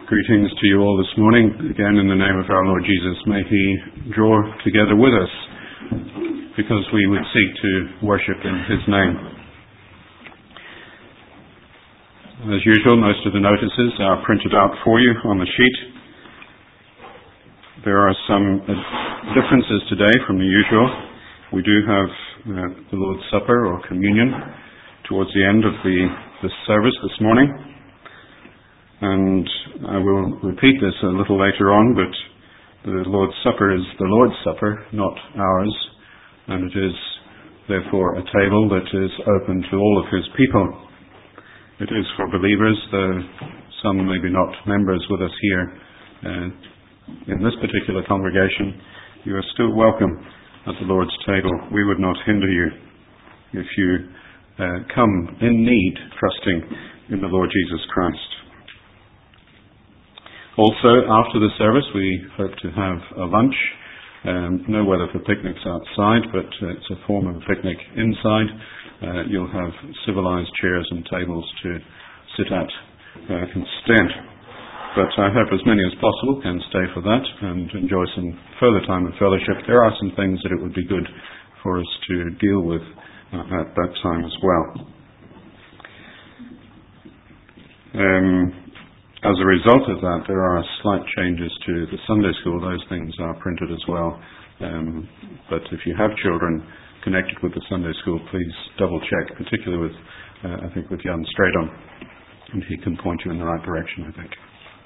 Greetings to you all this morning. Again, in the name of our Lord Jesus, may He draw together with us because we would seek to worship in His name. As usual, most of the notices are printed out for you on the sheet. There are some differences today from the usual. We do have the Lord's Supper or communion towards the end of the service this morning. And I will repeat this a little later on, but the Lord's Supper is the Lord's Supper, not ours, and it is therefore a table that is open to all of His people. It is for believers, though some may be not members with us here in this particular congregation. You are still welcome at the Lord's table. We would not hinder you if you come in need, trusting in the Lord Jesus Christ. Also, after the service, we hope to have a lunch. No weather for picnics outside, but it's a form of a picnic inside. You'll have civilized chairs and tables to sit at instead. But I hope as many as possible can stay for that and enjoy some further time of fellowship. There are some things that it would be good for us to deal with at that time as well. As a result of that, there are slight changes to the Sunday school. Those things are printed as well. But if you have children connected with the Sunday school, please double check, particularly with, I think, with Jan Stradon, and he can point you in the right direction, I think.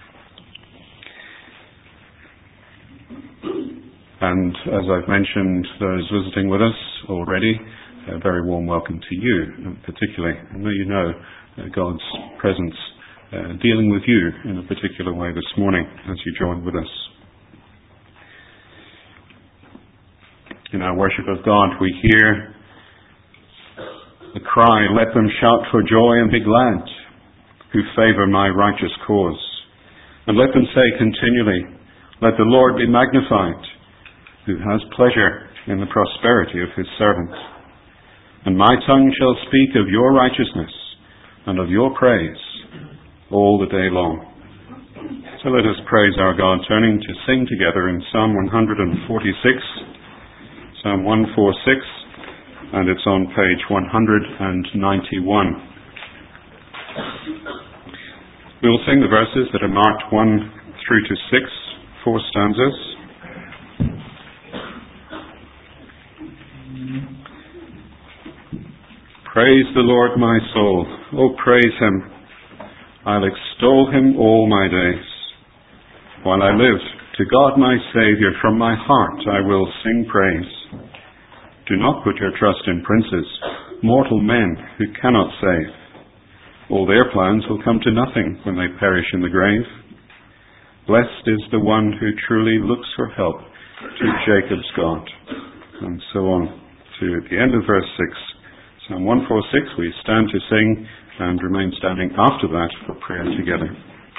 And as I've mentioned, those visiting with us already, a very warm welcome to you, particularly. I know you know God's presence dealing with you in a particular way this morning as you join with us. In our worship of God, we hear the cry, "Let them shout for joy and be glad, who favor my righteous cause. And let them say continually, let the Lord be magnified, who has pleasure in the prosperity of His servant. And my tongue shall speak of your righteousness and of your praise all the day long." So let us praise our God, turning to sing together in Psalm 146, Psalm 146, and it's on page 191. We will sing the verses that are marked 1 through to 6, 4 stanzas. Praise the Lord, my soul. Oh, praise Him. I'll extol Him all my days. While I live, to God my Saviour, from my heart I will sing praise. Do not put your trust in princes, mortal men who cannot save. All their plans will come to nothing when they perish in the grave. Blessed is the one who truly looks for help to Jacob's God. And so on to the end of verse 6. Psalm 146, we stand to sing and remain standing after that for prayer together.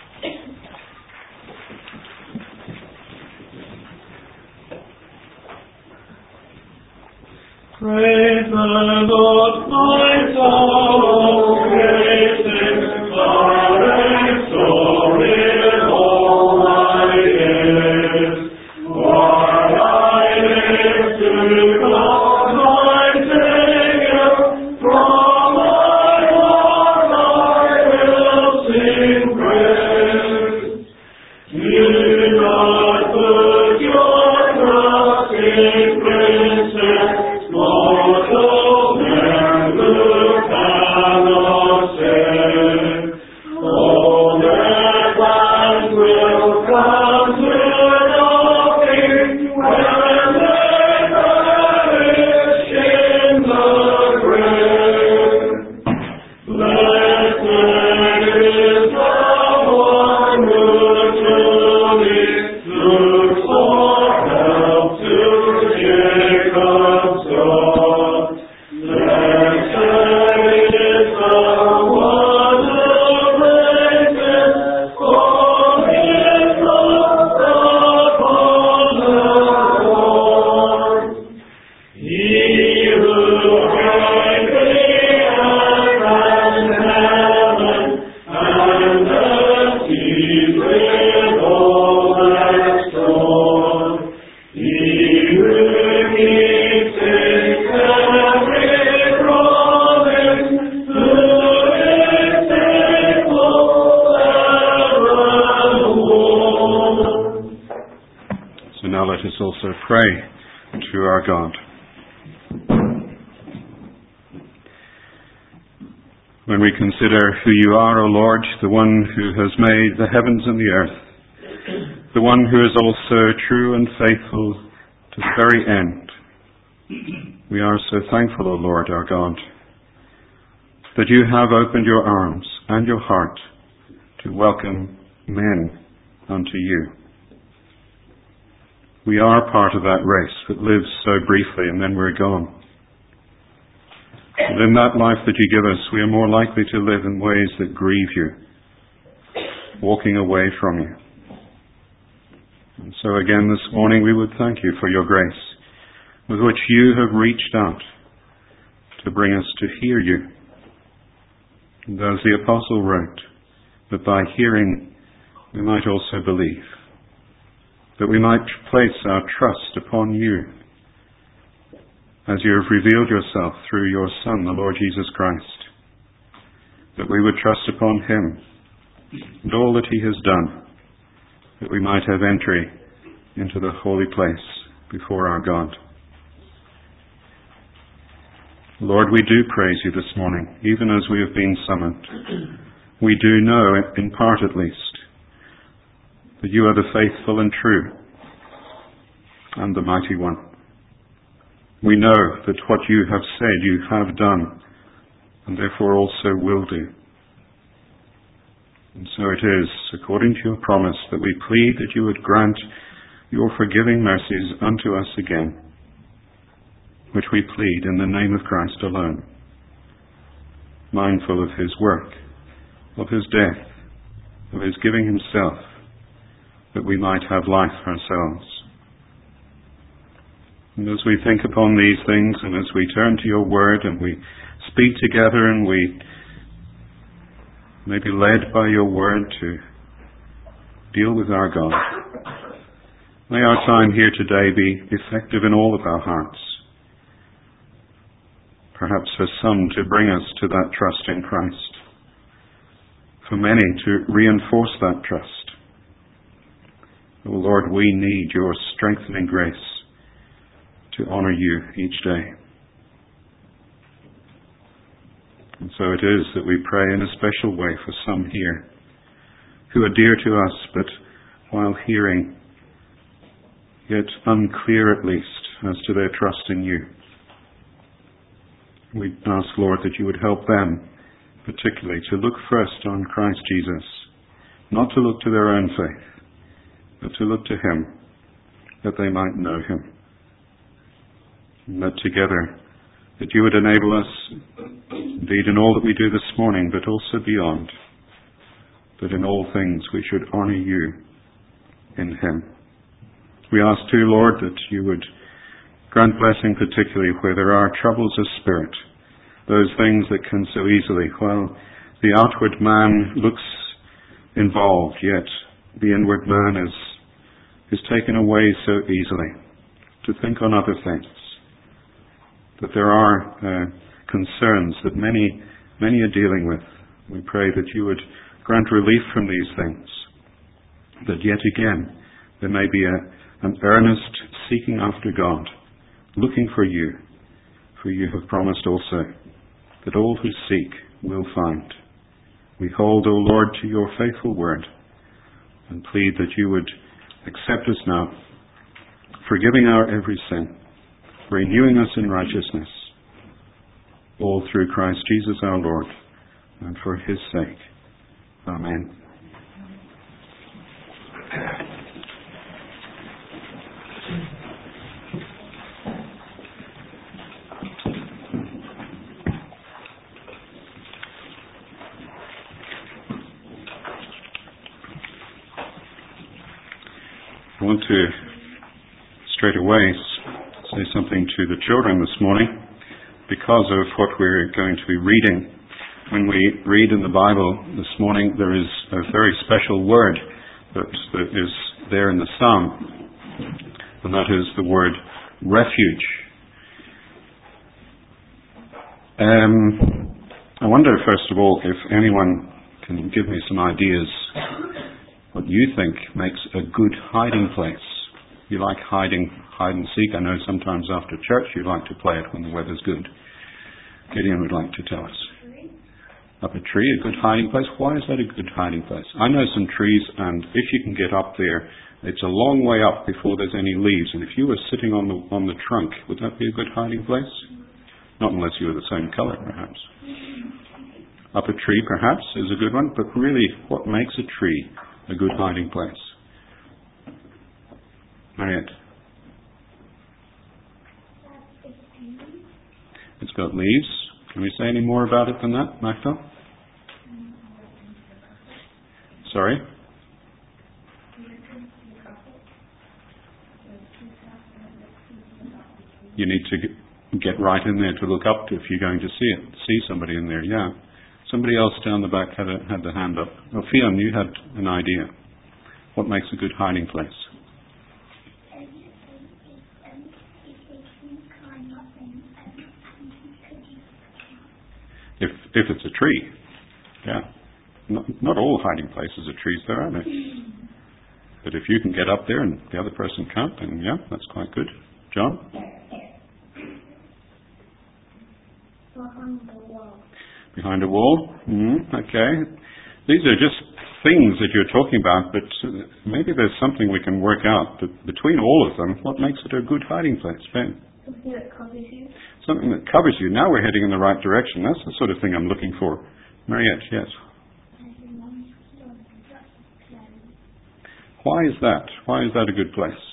Praise the Lord, my soul, praise Him, Lord, extol Him all my days. While I live to God my Saviour, from my heart I will sing praise. Do not put your trust in princes, mortal men who cannot with all that's gone. He who keeps his every promise, who is faithful evermore. So now let us also pray to our God. When we consider who you are, O Lord, the one who has made the heavens and the earth, the one who is also true and faithful to the very end, we are so thankful, O Lord, our God, that you have opened your arms and your heart to welcome men unto you. We are part of that race that lives so briefly and then we're gone. And in that life that you give us, we are more likely to live in ways that grieve you, walking away from you. And so again this morning we would thank you for your grace, with which you have reached out to bring us to hear you. And as the Apostle wrote, that by hearing we might also believe, that we might place our trust upon you, as you have revealed yourself through your Son, the Lord Jesus Christ, that we would trust upon him and all that he has done, that we might have entry into the holy place before our God. Lord, we do praise you this morning, even as we have been summoned. We do know, in part at least, that you are the faithful and true and the mighty one. We know that what you have said you have done, and therefore also will do. And so it is, according to your promise, that we plead that you would grant your forgiving mercies unto us again, which we plead in the name of Christ alone, mindful of his work, of his death, of his giving himself, that we might have life ourselves. And as we think upon these things, and as we turn to your word, and we speak together, and we may be led by your word to deal with our God, may our time here today be effective in all of our hearts. Perhaps for some to bring us to that trust in Christ. For many to reinforce that trust. Oh Lord, we need your strengthening grace to honor you each day. And so it is that we pray in a special way for some here who are dear to us, but while hearing, yet unclear at least as to their trust in you. We ask, Lord, that you would help them particularly to look first on Christ Jesus, not to look to their own faith, but to look to him, that they might know him. And that together, that you would enable us, indeed in all that we do this morning, but also beyond, that in all things we should honor you in him. We ask too, Lord, that you would grant blessing particularly where there are troubles of spirit, those things that can so easily, while the outward man looks involved, yet the inward man is taken away so easily to think on other things. That there are concerns that many are dealing with. We pray that you would grant relief from these things, that yet again there may be an earnest seeking after God, looking for you, for you have promised also that all who seek will find. We hold, O Lord, to your faithful word and plead that you would accept us now, forgiving our every sin, renewing us in righteousness, all through Christ Jesus our Lord, and for his sake. Amen. I want to straight away say something to the children this morning because of what we're going to be reading. When we read in the Bible this morning, there is a very special word that is there in the psalm, and that is the word refuge. I wonder, first of all, if anyone can give me some ideas what you think makes a good hiding place. You like hide and seek. I know sometimes after church you like to play it when the weather's good. Gideon would like to tell us. Up a tree, a good hiding place. Why is that a good hiding place? I know some trees, and if you can get up there, it's a long way up before there's any leaves. And if you were sitting on the trunk, would that be a good hiding place? Not unless you were the same colour, perhaps. Up a tree, perhaps, is a good one. But really, what makes a tree a good hiding place? Mariette. It's got leaves. Can we say any more about it than that, Magda? Sorry? You need to get right in there to look up to if you're going to see somebody in there, yeah. Somebody else down the back had the hand up. Oh, Fionn, you had an idea. What makes a good hiding place? If it's a tree, yeah. Not all hiding places are trees there, are they? But if you can get up there and the other person can't, then yeah, that's quite good. John? Behind a wall? Okay. These are just things that you're talking about, but maybe there's something we can work out. But between all of them, what makes it a good hiding place, Ben? Something that covers you. Something that covers you. Now we're heading in the right direction. That's the sort of thing I'm looking for. Mariette, yes. Why is that? Why is that a good place?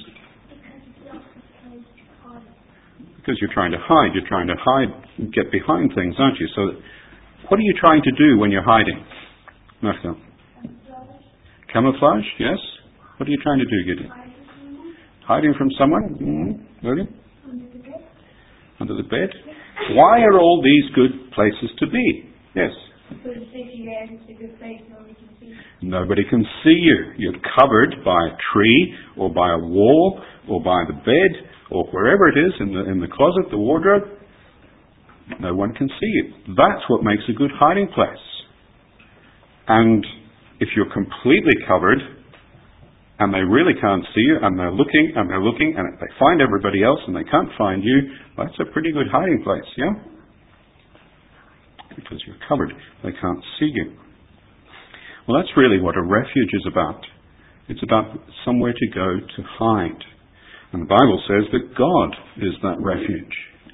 Because you're trying to hide. You're trying to hide, get behind things, aren't you? So, what are you trying to do when you're hiding? Marcel? Camouflage, yes. What are you trying to do, Gideon? Hiding from someone? William? Under the bed. Why are all these good places to be? Yes. Nobody can see you. You're covered by a tree or by a wall or by the bed or wherever it is in the closet, the wardrobe. No one can see you. That's what makes a good hiding place. And if you're completely covered and they really can't see you, and they're looking, and they find everybody else, and they can't find you, well, that's a pretty good hiding place, yeah? Because you're covered. They can't see you. Well, that's really what a refuge is about. It's about somewhere to go to hide. And the Bible says that God is that refuge.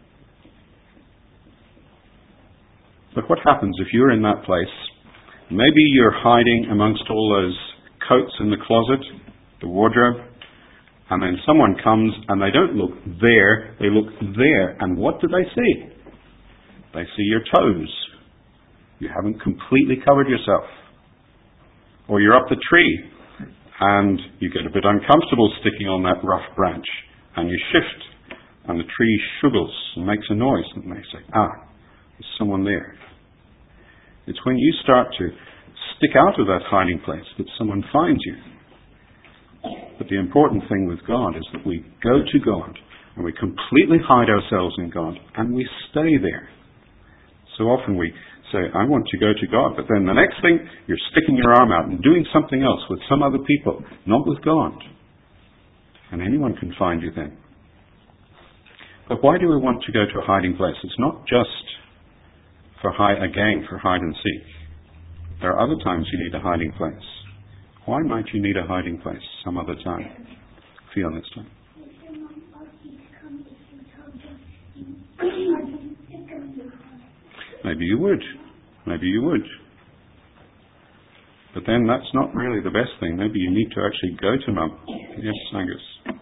But what happens if you're in that place? Maybe you're hiding amongst all those coats in the closet, the wardrobe, and then someone comes and they don't look there, they look there. And what do they see? They see your toes. You haven't completely covered yourself. Or you're up the tree and you get a bit uncomfortable sticking on that rough branch and you shift and the tree shuggles and makes a noise and they say, there's someone there. It's when you start to stick out of that hiding place that someone finds you. But the important thing with God is that we go to God and we completely hide ourselves in God and we stay there. So often we say, I want to go to God, but then the next thing, you're sticking your arm out and doing something else with some other people, not with God. And anyone can find you then. But why do we want to go to a hiding place? It's not just for hide and seek. There are other times you need a hiding place. Why might you need a hiding place some other time? Feel this time. Maybe you would. Maybe you would. But then that's not really the best thing. Maybe you need to actually go to Mum. Yes, Angus.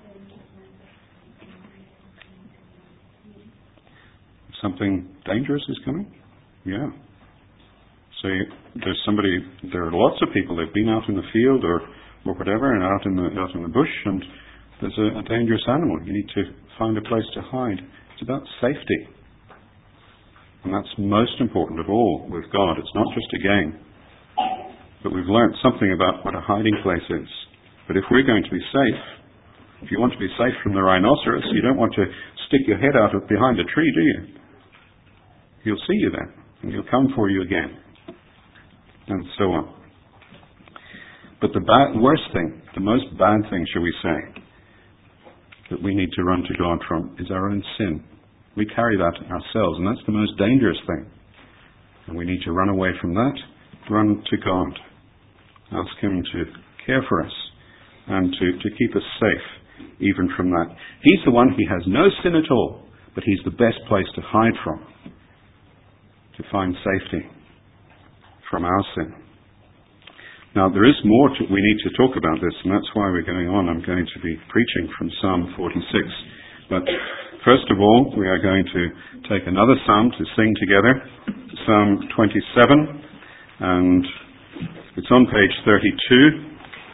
Something dangerous is coming? Yeah. So there are lots of people, they've been out in the field or whatever, and out in the bush, and there's a dangerous animal. You need to find a place to hide. It's about safety. And that's most important of all with God. It's not just a game. But we've learnt something about what a hiding place is. But if we're going to be safe, if you want to be safe from the rhinoceros, you don't want to stick your head out of behind a tree, do you? He'll see you then, and he'll come for you again, and so on. But the worst thing, the most bad thing, shall we say, that we need to run to God from is our own sin. We carry that ourselves, and that's the most dangerous thing. And we need to run away from that, run to God, ask Him to care for us and to keep us safe even from that. He's the one, He has no sin at all, but He's the best place to hide from, to find safety from our sin. Now, there is more we need to talk about this, and that's why we're going on. I'm going to be preaching from Psalm 46. But first of all, we are going to take another psalm to sing together, Psalm 27, and it's on page 32.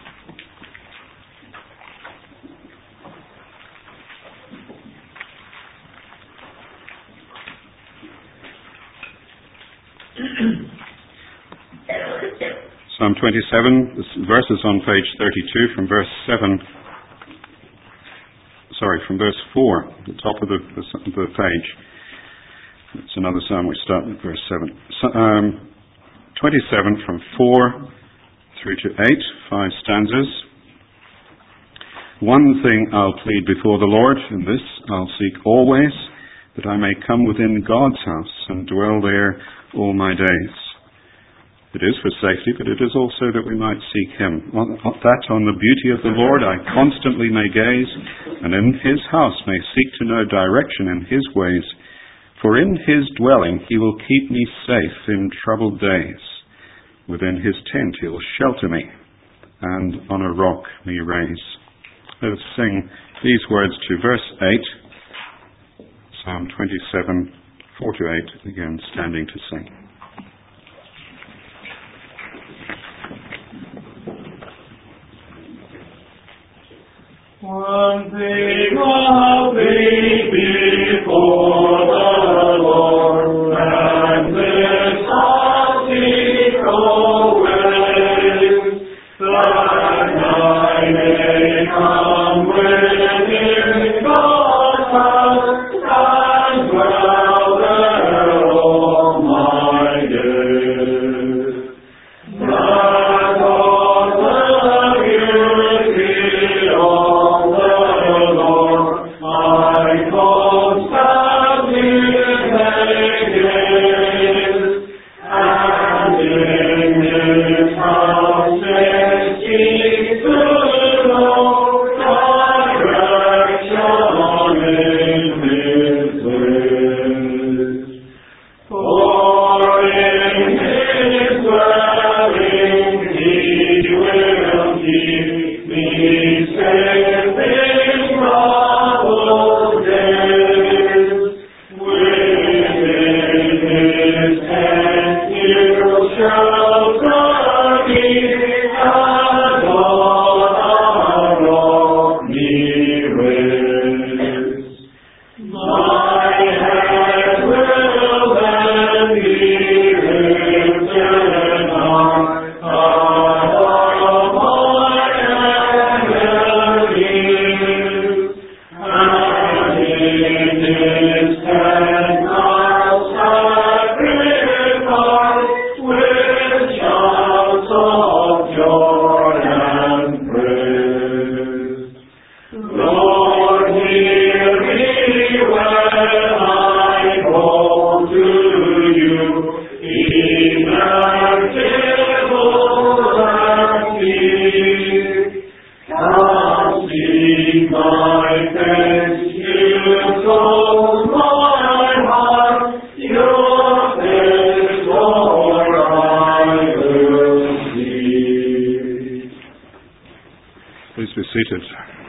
Psalm 27, this verse is on page 32 from verse 7. From verse 4, the top of the page. It's another psalm which starts with verse 7. 27 from 4 through to 8, 5 stanzas. One thing I'll plead before the Lord, and this I'll seek always, that I may come within God's house and dwell there all my days. It is for safety, but it is also that we might seek Him. That on the beauty of the Lord I constantly may gaze, and in His house may seek to know direction in His ways. For in His dwelling He will keep me safe in troubled days. Within His tent He will shelter me, and on a rock me raise. Let us sing these words to verse 8, Psalm 27, 4 to 8, again standing to sing. One thing I'll plead before the Lord, and this I'll seek always, that I may come within God's house and dwell there all my days. That all the beauty of the Lord I constantly may gaze, and in His house may seek to know direction in His ways. For in His dwelling He will keep me safe in troubled days. Within His tent He'll shelter me, and on a rock me raise. My head will then be lifted high above my enemies, and in His tent I'll sacrifice with shouts of joy and praise. Lord, hear me when I call to You, inevitable and deep. Come seek my face, You close my heart, Your face, Lord, I will see. Please be seated.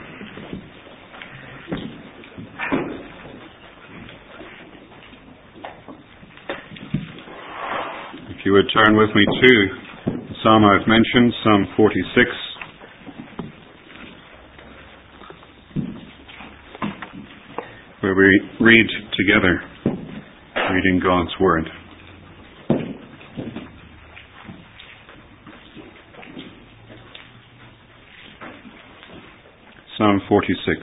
If you would turn with me to the psalm I've mentioned, Psalm 46. Where we read together, reading God's Word. Psalm 46.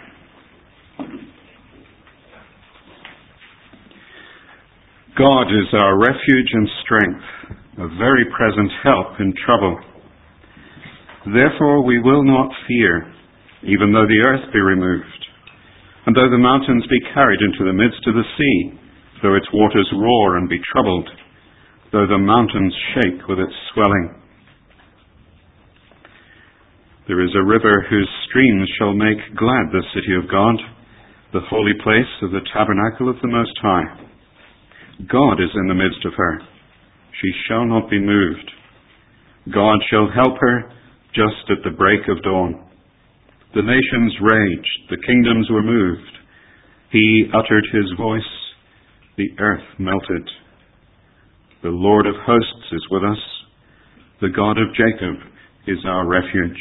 God is our refuge and strength, a very present help in trouble. Therefore we will not fear, even though the earth be removed, and though the mountains be carried into the midst of the sea, though its waters roar and be troubled, though the mountains shake with its swelling. There is a river whose streams shall make glad the city of God, the holy place of the tabernacle of the Most High. God is in the midst of her. She shall not be moved. God shall help her just at the break of dawn. The nations raged, the kingdoms were moved. He uttered his voice, the earth melted. The Lord of hosts is with us. The God of Jacob is our refuge.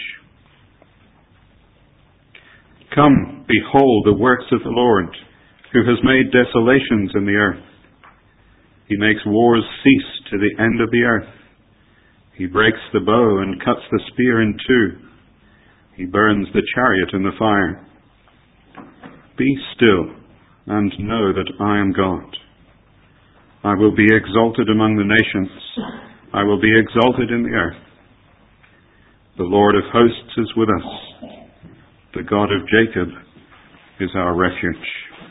Come, behold the works of the Lord, who has made desolations in the earth. He makes wars cease to the end of the earth. He breaks the bow and cuts the spear in two. He burns the chariot in the fire. Be still and know that I am God. I will be exalted among the nations. I will be exalted in the earth. The Lord of hosts is with us. The God of Jacob is our refuge.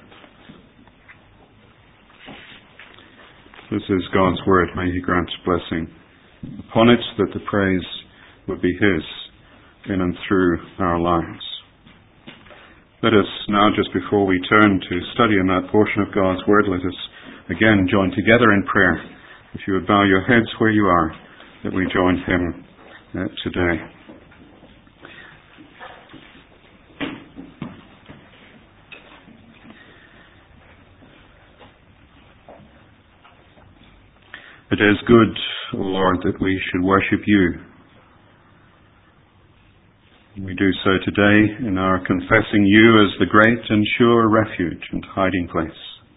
This is God's word. May He grant blessing upon it, that the praise would be His in and through our lives. Let us now, just before we turn to study in that portion of God's word, let us again join together in prayer. If you would bow your heads where you are, that we join Him today. It is good, O Lord, that we should worship You. We do so today in our confessing You as the great and sure refuge and hiding place.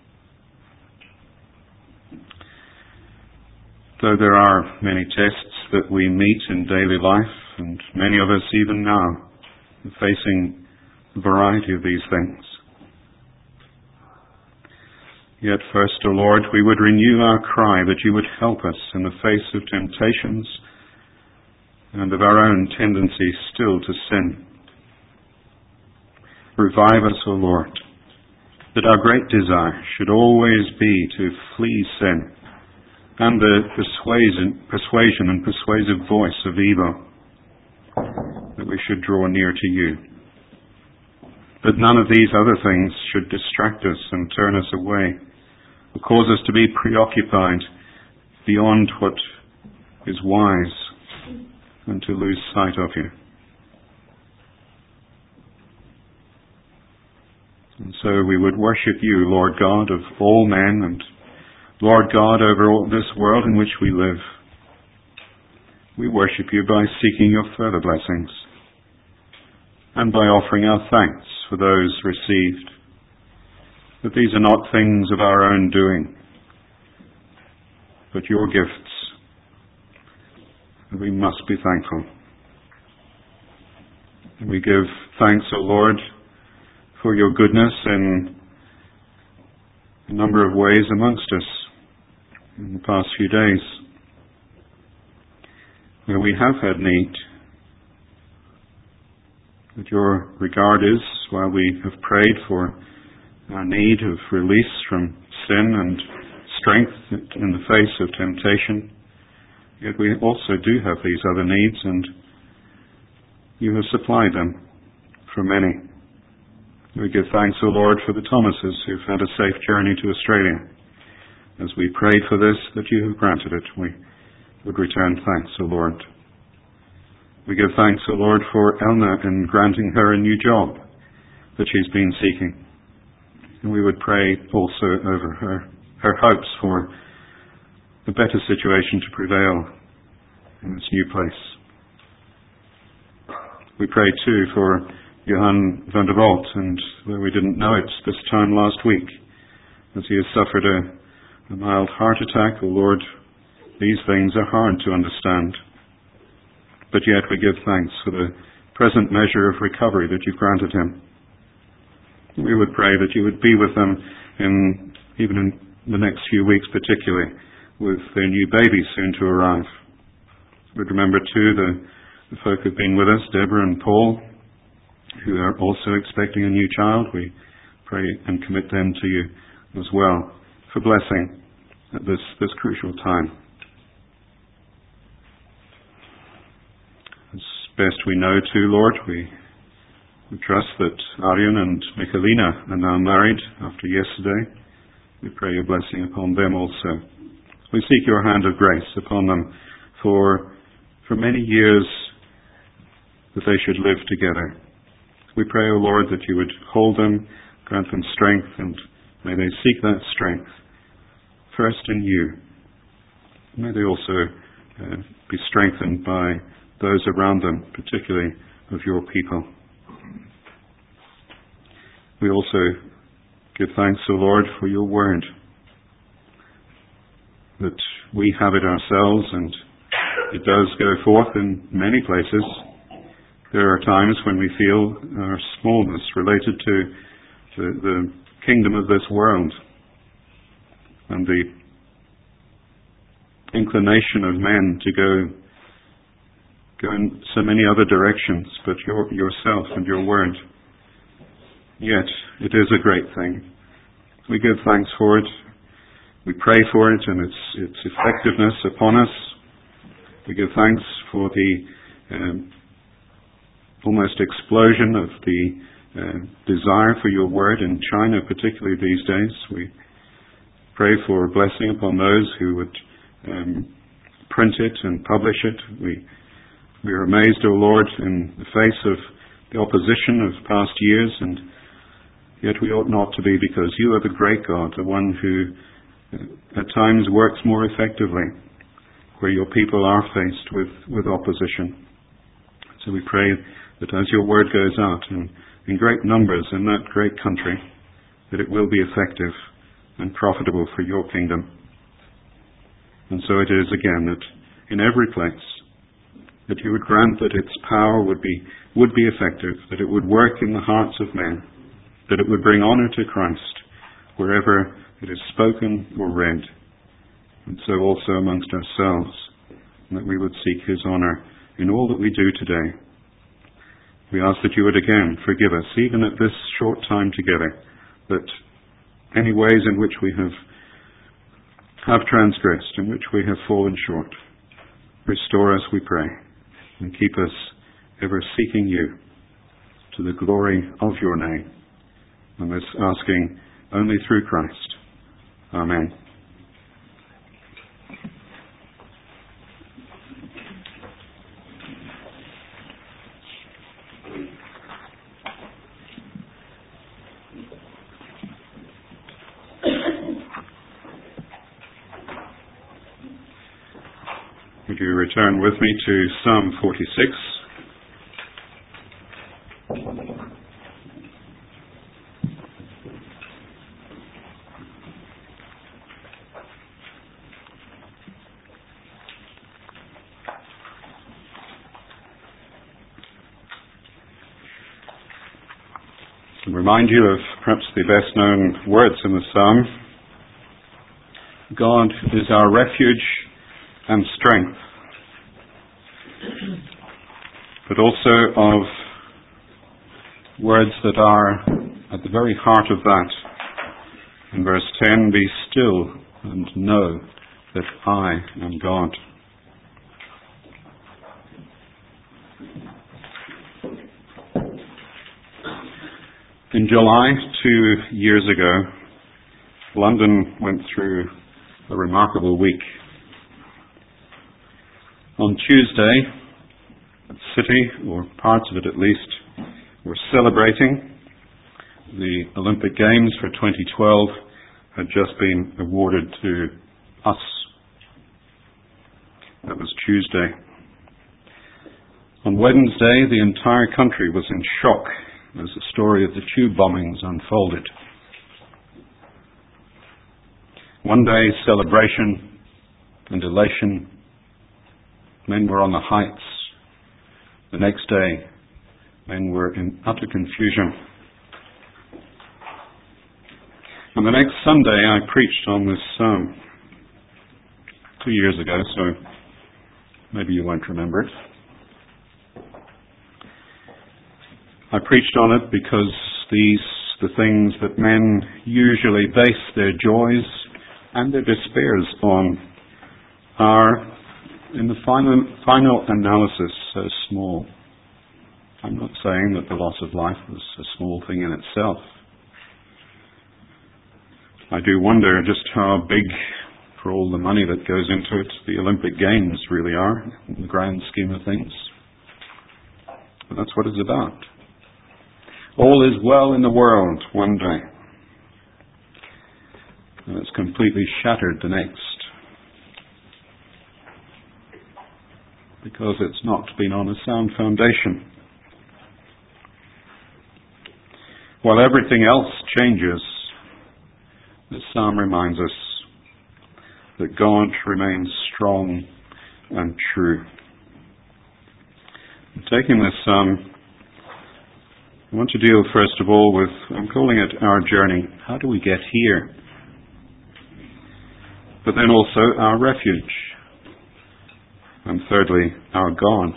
Though there are many tests that we meet in daily life, and many of us even now are facing a variety of these things, yet first, O Lord, we would renew our cry that You would help us in the face of temptations and of our own tendency still to sin. Revive us, O Lord, that our great desire should always be to flee sin and the persuasion and persuasive voice of evil, that we should draw near to You. That none of these other things should distract us and turn us away, or cause us to be preoccupied beyond what is wise and to lose sight of You. And so we would worship You, Lord God of all men, and Lord God over all this world in which we live. We worship You by seeking Your further blessings and by offering our thanks for those received. That these are not things of our own doing, but Your gifts. And we must be thankful. And we give thanks, O Lord, for Your goodness in a number of ways amongst us in the past few days, where we have had need. That Your regard is, while we have prayed for our need of release from sin and strength in the face of temptation, yet we also do have these other needs, and You have supplied them for many. We give thanks, O Lord, for the Thomases who've had a safe journey to Australia. As we prayed for this, that You have granted it, we would return thanks, O Lord. We give thanks, O Lord, for Elna in granting her a new job that she's been seeking. And we would pray also over her hopes for a better situation to prevail in this new place. We pray too for Johan van der Walt, and though we didn't know it this time last week, as he has suffered a mild heart attack, O Lord, these things are hard to understand. But yet we give thanks for the present measure of recovery that you've granted him. We would pray that you would be with them even in the next few weeks, particularly with their new baby soon to arrive. We'd remember too the folk who've been with us, Deborah and Paul, who are also expecting a new child. We pray and commit them to you as well for blessing at this crucial time. As best we know too, Lord, we trust that Arjen and Michalina are now married after yesterday. We pray your blessing upon them also. We seek your hand of grace upon them for many years that they should live together. We pray, O Lord, that you would hold them, grant them strength, and may they seek that strength first in you. May they also be strengthened by those around them, particularly of your people. We also give thanks, O Lord, for your word, that we have it ourselves, and it does go forth in many places. There are times when we feel our smallness related to the kingdom of this world and the inclination of men to go in so many other directions, but yourself and your word. Yet it is a great thing. We give thanks for it. We pray for it and its effectiveness upon us. We give thanks for the almost explosion of the desire for your word in China, particularly these days. We pray for a blessing upon those who would print it and publish it. We are amazed, O Lord, in the face of the opposition of past years, and yet we ought not to be, because you are the great God, the one who at times works more effectively where your people are faced with opposition. So we pray that as your word goes out in great numbers in that great country, that it will be effective and profitable for your kingdom. And so it is again that in every place that you would grant that its power would be effective, that it would work in the hearts of men, that it would bring honor to Christ wherever it is spoken or read, and so also amongst ourselves, and that we would seek his honor in all that we do today. We ask that you would again forgive us, even at this short time together, that any ways in which we have transgressed, in which we have fallen short, restore us, we pray, and keep us ever seeking you to the glory of your name. And this asking only through Christ. Amen. Would you return with me to Psalm 46? Remind you of perhaps the best known words in the psalm. God is our refuge and strength, but also of words that are at the very heart of that. In verse 10, be still and know that I am God. In July 2 years ago, London went through a remarkable week. On Tuesday, the city, or parts of it at least, were celebrating. The Olympic Games for 2012 had just been awarded to us. That was Tuesday. On Wednesday, the entire country was in shock as the story of the tube bombings unfolded. One day, celebration and elation. Men were on the heights. The next day, men were in utter confusion. And the next Sunday I preached on this psalm 2 years ago, so maybe you won't remember it. I preached on it because the things that men usually base their joys and their despairs on are, in the final analysis, so small. I'm not saying that the loss of life was a small thing in itself. I do wonder just how big, for all the money that goes into it, the Olympic Games really are, in the grand scheme of things. But that's what it's about. All is well in the world one day, and it's completely shattered the next, because it's not been on a sound foundation. While everything else changes, this psalm reminds us that God remains strong and true. Taking this psalm, I want to deal first of all with, I'm calling it our journey. How do we get here? But then also our refuge. And thirdly, our God.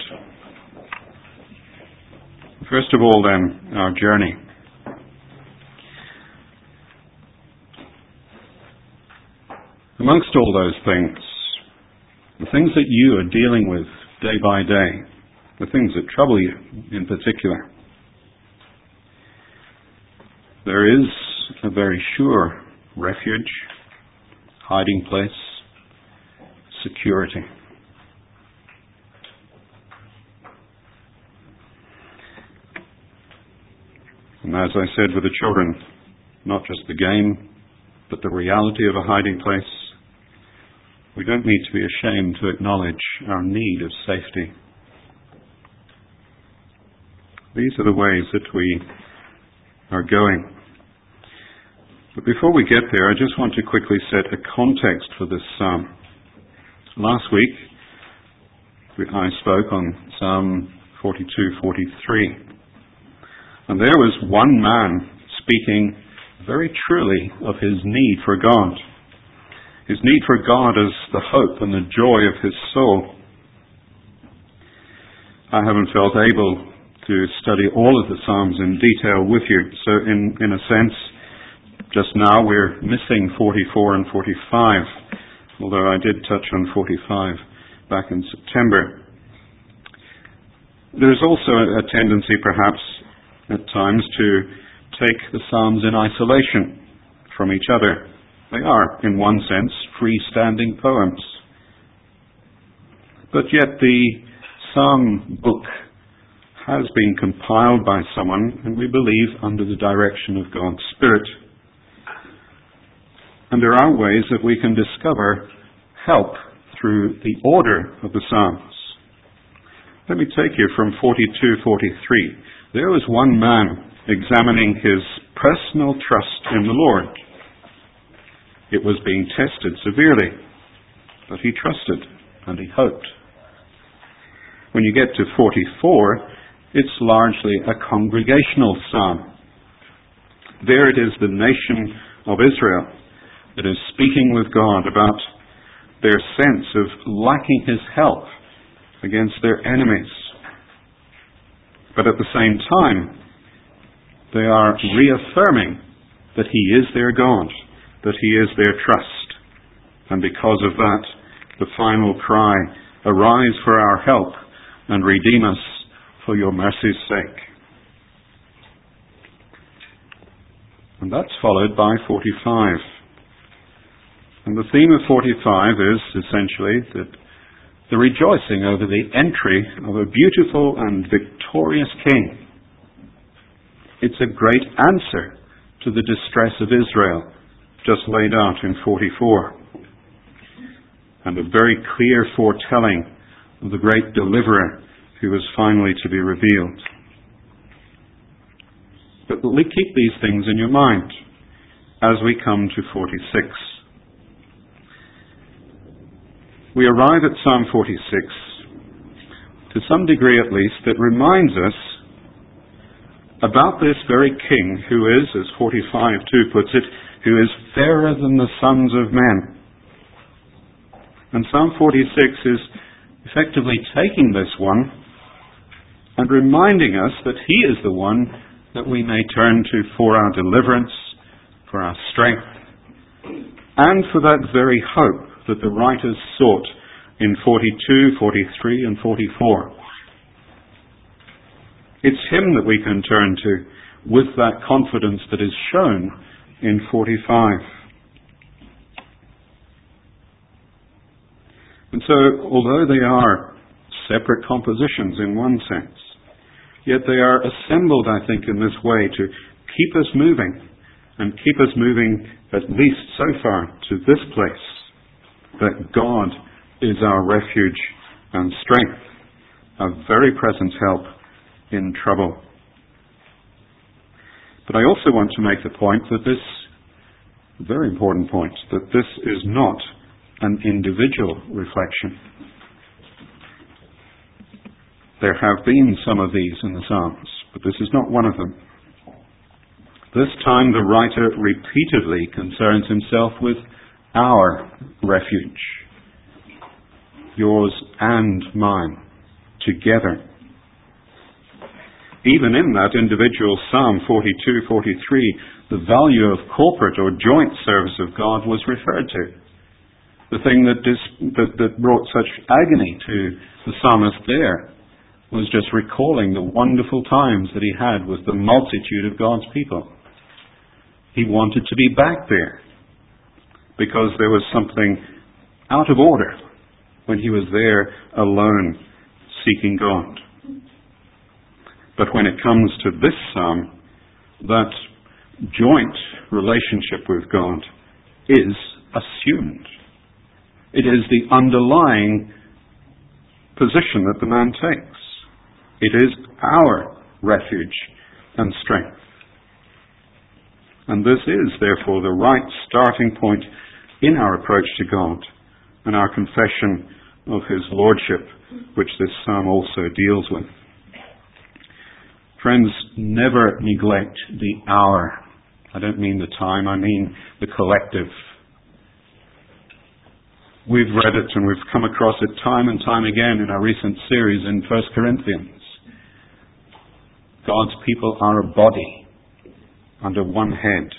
First of all then, our journey. Amongst all those things, the things that you are dealing with day by day, the things that trouble you in particular, there is a very sure refuge, hiding place, security. And as I said with the children, not just the game, but the reality of a hiding place. We don't need to be ashamed to acknowledge our need of safety. These are the ways that we are going. But before we get there, I just want to quickly set a context for this psalm. Last week, I spoke on Psalm 42-43. And there was one man speaking very truly of his need for God. His need for God as the hope and the joy of his soul. I haven't felt able to study all of the Psalms in detail with you. So in a sense, just now we're missing 44 and 45, although I did touch on 45 back in September. There's also a tendency perhaps at times to take the Psalms in isolation from each other. They are, in one sense, freestanding poems. But yet the Psalm book has been compiled by someone, and we believe under the direction of God's Spirit. And there are ways that we can discover help through the order of the Psalms. Let me take you from 42-43. There was one man examining his personal trust in the Lord. It was being tested severely, but he trusted and he hoped. When you get to 44, it's largely a congregational psalm. There it is the nation of Israel that is speaking with God about their sense of lacking his help against their enemies. But at the same time, they are reaffirming that he is their God, that he is their trust. And because of that, the final cry, "Arise for our help and redeem us for your mercy's sake." And that's followed by 45. And the theme of 45 is essentially that the rejoicing over the entry of a beautiful and victorious king. It's a great answer to the distress of Israel, just laid out in 44. And a very clear foretelling of the great deliverer who was finally to be revealed. But keep these things in your mind as we come to 46. We arrive at Psalm 46, to some degree at least, that reminds us about this very king who is, as 45:2 puts it, who is fairer than the sons of men. And Psalm 46 is effectively taking this one and reminding us that he is the one that we may turn to for our deliverance, for our strength, and for that very hope that the writers sought in 42, 43, and 44. It's him that we can turn to with that confidence that is shown in 45. And so, although they are separate compositions in one sense, yet they are assembled, I think, in this way to keep us moving, and keep us moving at least so far to this place, that God is our refuge and strength, a very present help in trouble. But I also want to make the point that this, very important point, that this is not an individual reflection. There have been some of these in the Psalms, but this is not one of them. This time the writer repeatedly concerns himself with our refuge, yours and mine, together. Even in that individual Psalm 42, 43, the value of corporate or joint service of God was referred to. The thing that brought such agony to the psalmist there was just recalling the wonderful times that he had with the multitude of God's people. He wanted to be back there because there was something out of order when he was there alone seeking God. But when it comes to this psalm, that joint relationship with God is assumed. It is the underlying position that the man takes. It is our refuge and strength. And this is, therefore, the right starting point in our approach to God and our confession of his lordship, which this psalm also deals with. Friends, never neglect the hour. I don't mean the time, I mean the collective. We've read it and we've come across it time and time again in our recent series in 1 Corinthians. God's people are a body under one head.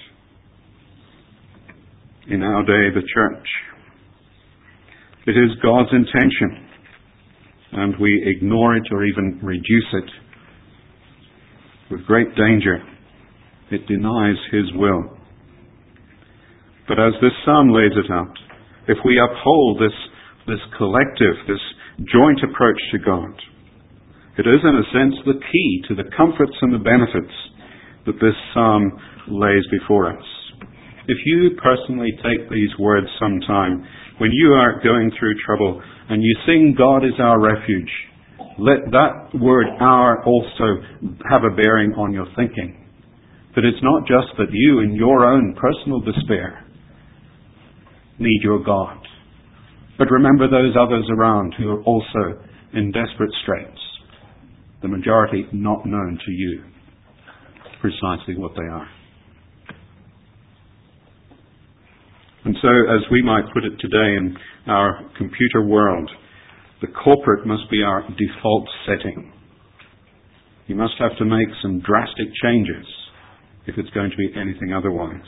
In our day, the church. It is God's intention, and we ignore it or even reduce it with great danger. It denies his will. But as this psalm lays it out, if we uphold this collective, this joint approach to God, it is in a sense the key to the comforts and the benefits that this psalm lays before us. If you personally take these words sometime, when you are going through trouble and you sing, God is our refuge, let that word our also have a bearing on your thinking. That it's not just that you in your own personal despair need your God, but remember those others around who are also in desperate straits, the majority not known to you precisely what they are. And so, as we might put it today in our computer world, the corporate must be our default setting. You must have to make some drastic changes if it's going to be anything otherwise.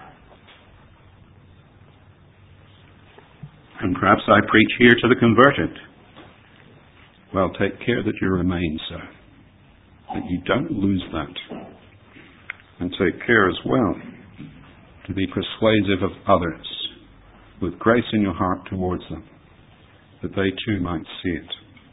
And perhaps I preach here to the converted. Well, take care that you remain so, that you don't lose that. And take care as well to be persuasive of others with grace in your heart towards them, that they too might see it.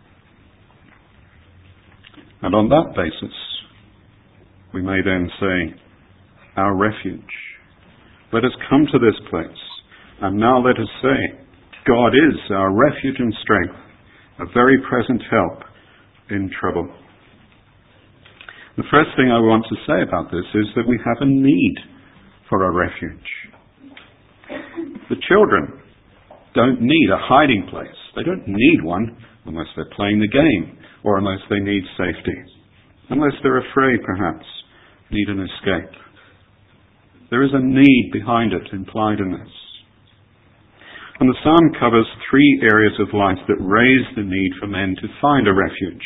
And on that basis, we may then say, our refuge. Let us come to this place, and now let us say, God is our refuge and strength, a very present help in trouble. The first thing I want to say about this is that we have a need for a refuge. The children don't need a hiding place. They don't need one unless they're playing the game or unless they need safety. Unless they're afraid, perhaps, need an escape. There is a need behind it, implied in this. And the psalm covers three areas of life that raise the need for men to find a refuge.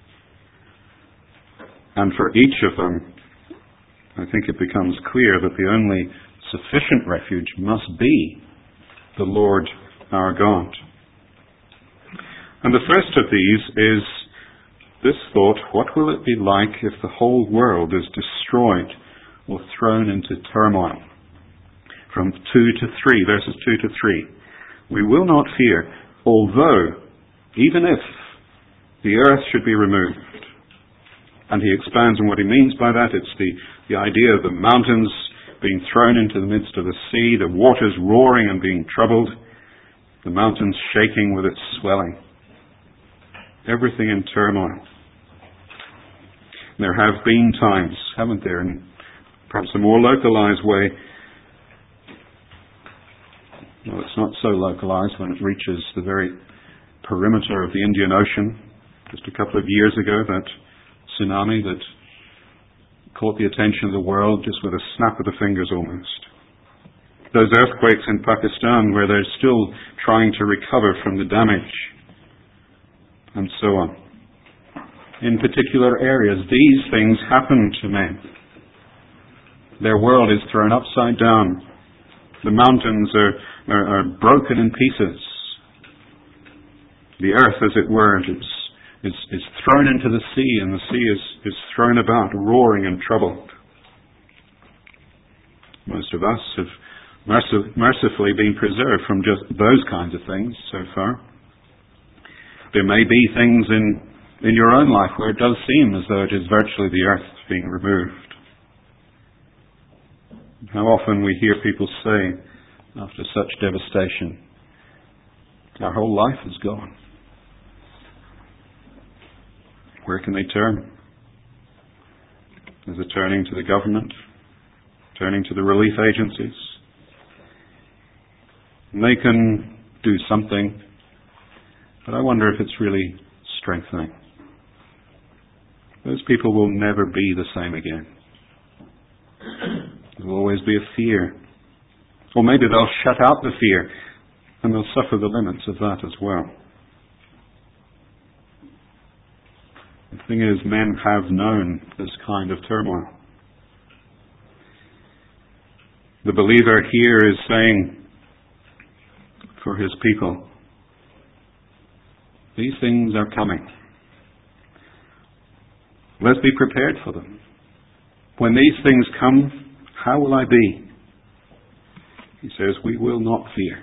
And for each of them, I think it becomes clear that the only sufficient refuge must be the Lord our God. And the first of these is this thought: what will it be like if the whole world is destroyed or thrown into turmoil? From 2 to 3, verses 2 to 3. We will not fear, although, even if, the earth should be removed. And he expands on what he means by that. It's the idea of the mountains being thrown into the midst of the sea, the waters roaring and being troubled, the mountains shaking with its swelling. Everything in turmoil. There have been times, haven't there, in perhaps a more localized way. Well, it's not so localized when it reaches the very perimeter of the Indian Ocean. Just a couple of years ago, that tsunami that caught the attention of the world just with a snap of the fingers almost. Those earthquakes in Pakistan where they're still trying to recover from the damage, and so on. In particular areas, these things happen to men. Their world is thrown upside down. The mountains are broken in pieces. The earth, as it were, is thrown into the sea, and the sea is thrown about, roaring and troubled. Most of us have mercifully been preserved from just those kinds of things so far. There may be things in your own life where it does seem as though it is virtually the earth being removed. How often we hear people say, after such devastation, our whole life is gone. Where can they turn? Is it turning to the government? Turning to the relief agencies? And they can do something, but I wonder if it's really strengthening. Those people will never be the same again. There will always be a fear. Or maybe they'll shut out the fear and they'll suffer the limits of that as well. The thing is, men have known this kind of turmoil. The believer here is saying for his people, these things are coming. Let's be prepared for them. When these things come, how will I be? He says, we will not fear.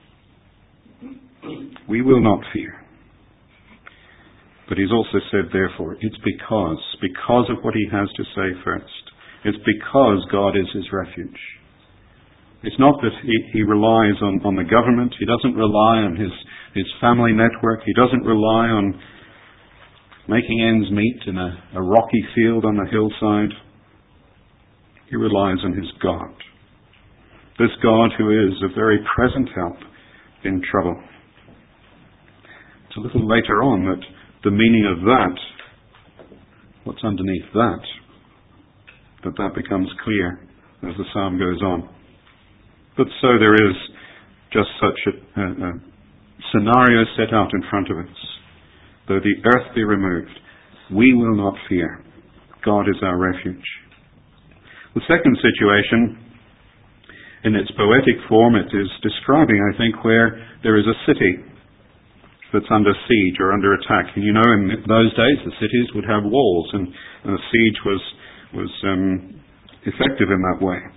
We will not fear. But he's also said, therefore, it's because of what he has to say first. It's because God is his refuge. It's not that he relies on the government. He doesn't rely on his family network. He doesn't rely on making ends meet in a rocky field on the hillside. He relies on his God. This God who is a very present help in trouble. It's a little later on that the meaning of that, what's underneath that becomes clear as the psalm goes on. But so there is just such a scenario set out in front of us. Though the earth be removed, we will not fear. God is our refuge. The second situation, in its poetic form, it is describing, I think, where there is a city that's under siege or under attack. And you know, in those days, the cities would have walls, and the siege was effective in that way.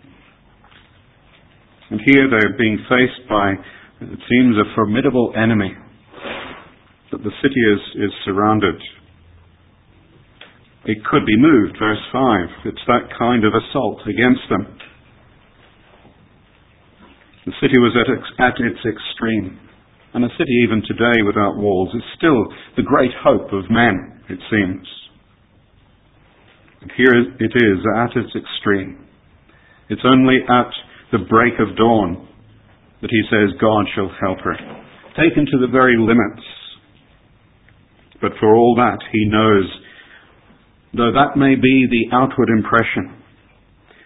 And here they're being faced by, it seems, a formidable enemy. That the city is surrounded. It could be moved, verse 5. It's that kind of assault against them. The city was at its extreme. And a city even today without walls is still the great hope of men, it seems. And here it is at its extreme. It's only at the break of dawn that he says God shall help her. Taken to the very limits. But for all that, he knows, though that may be the outward impression,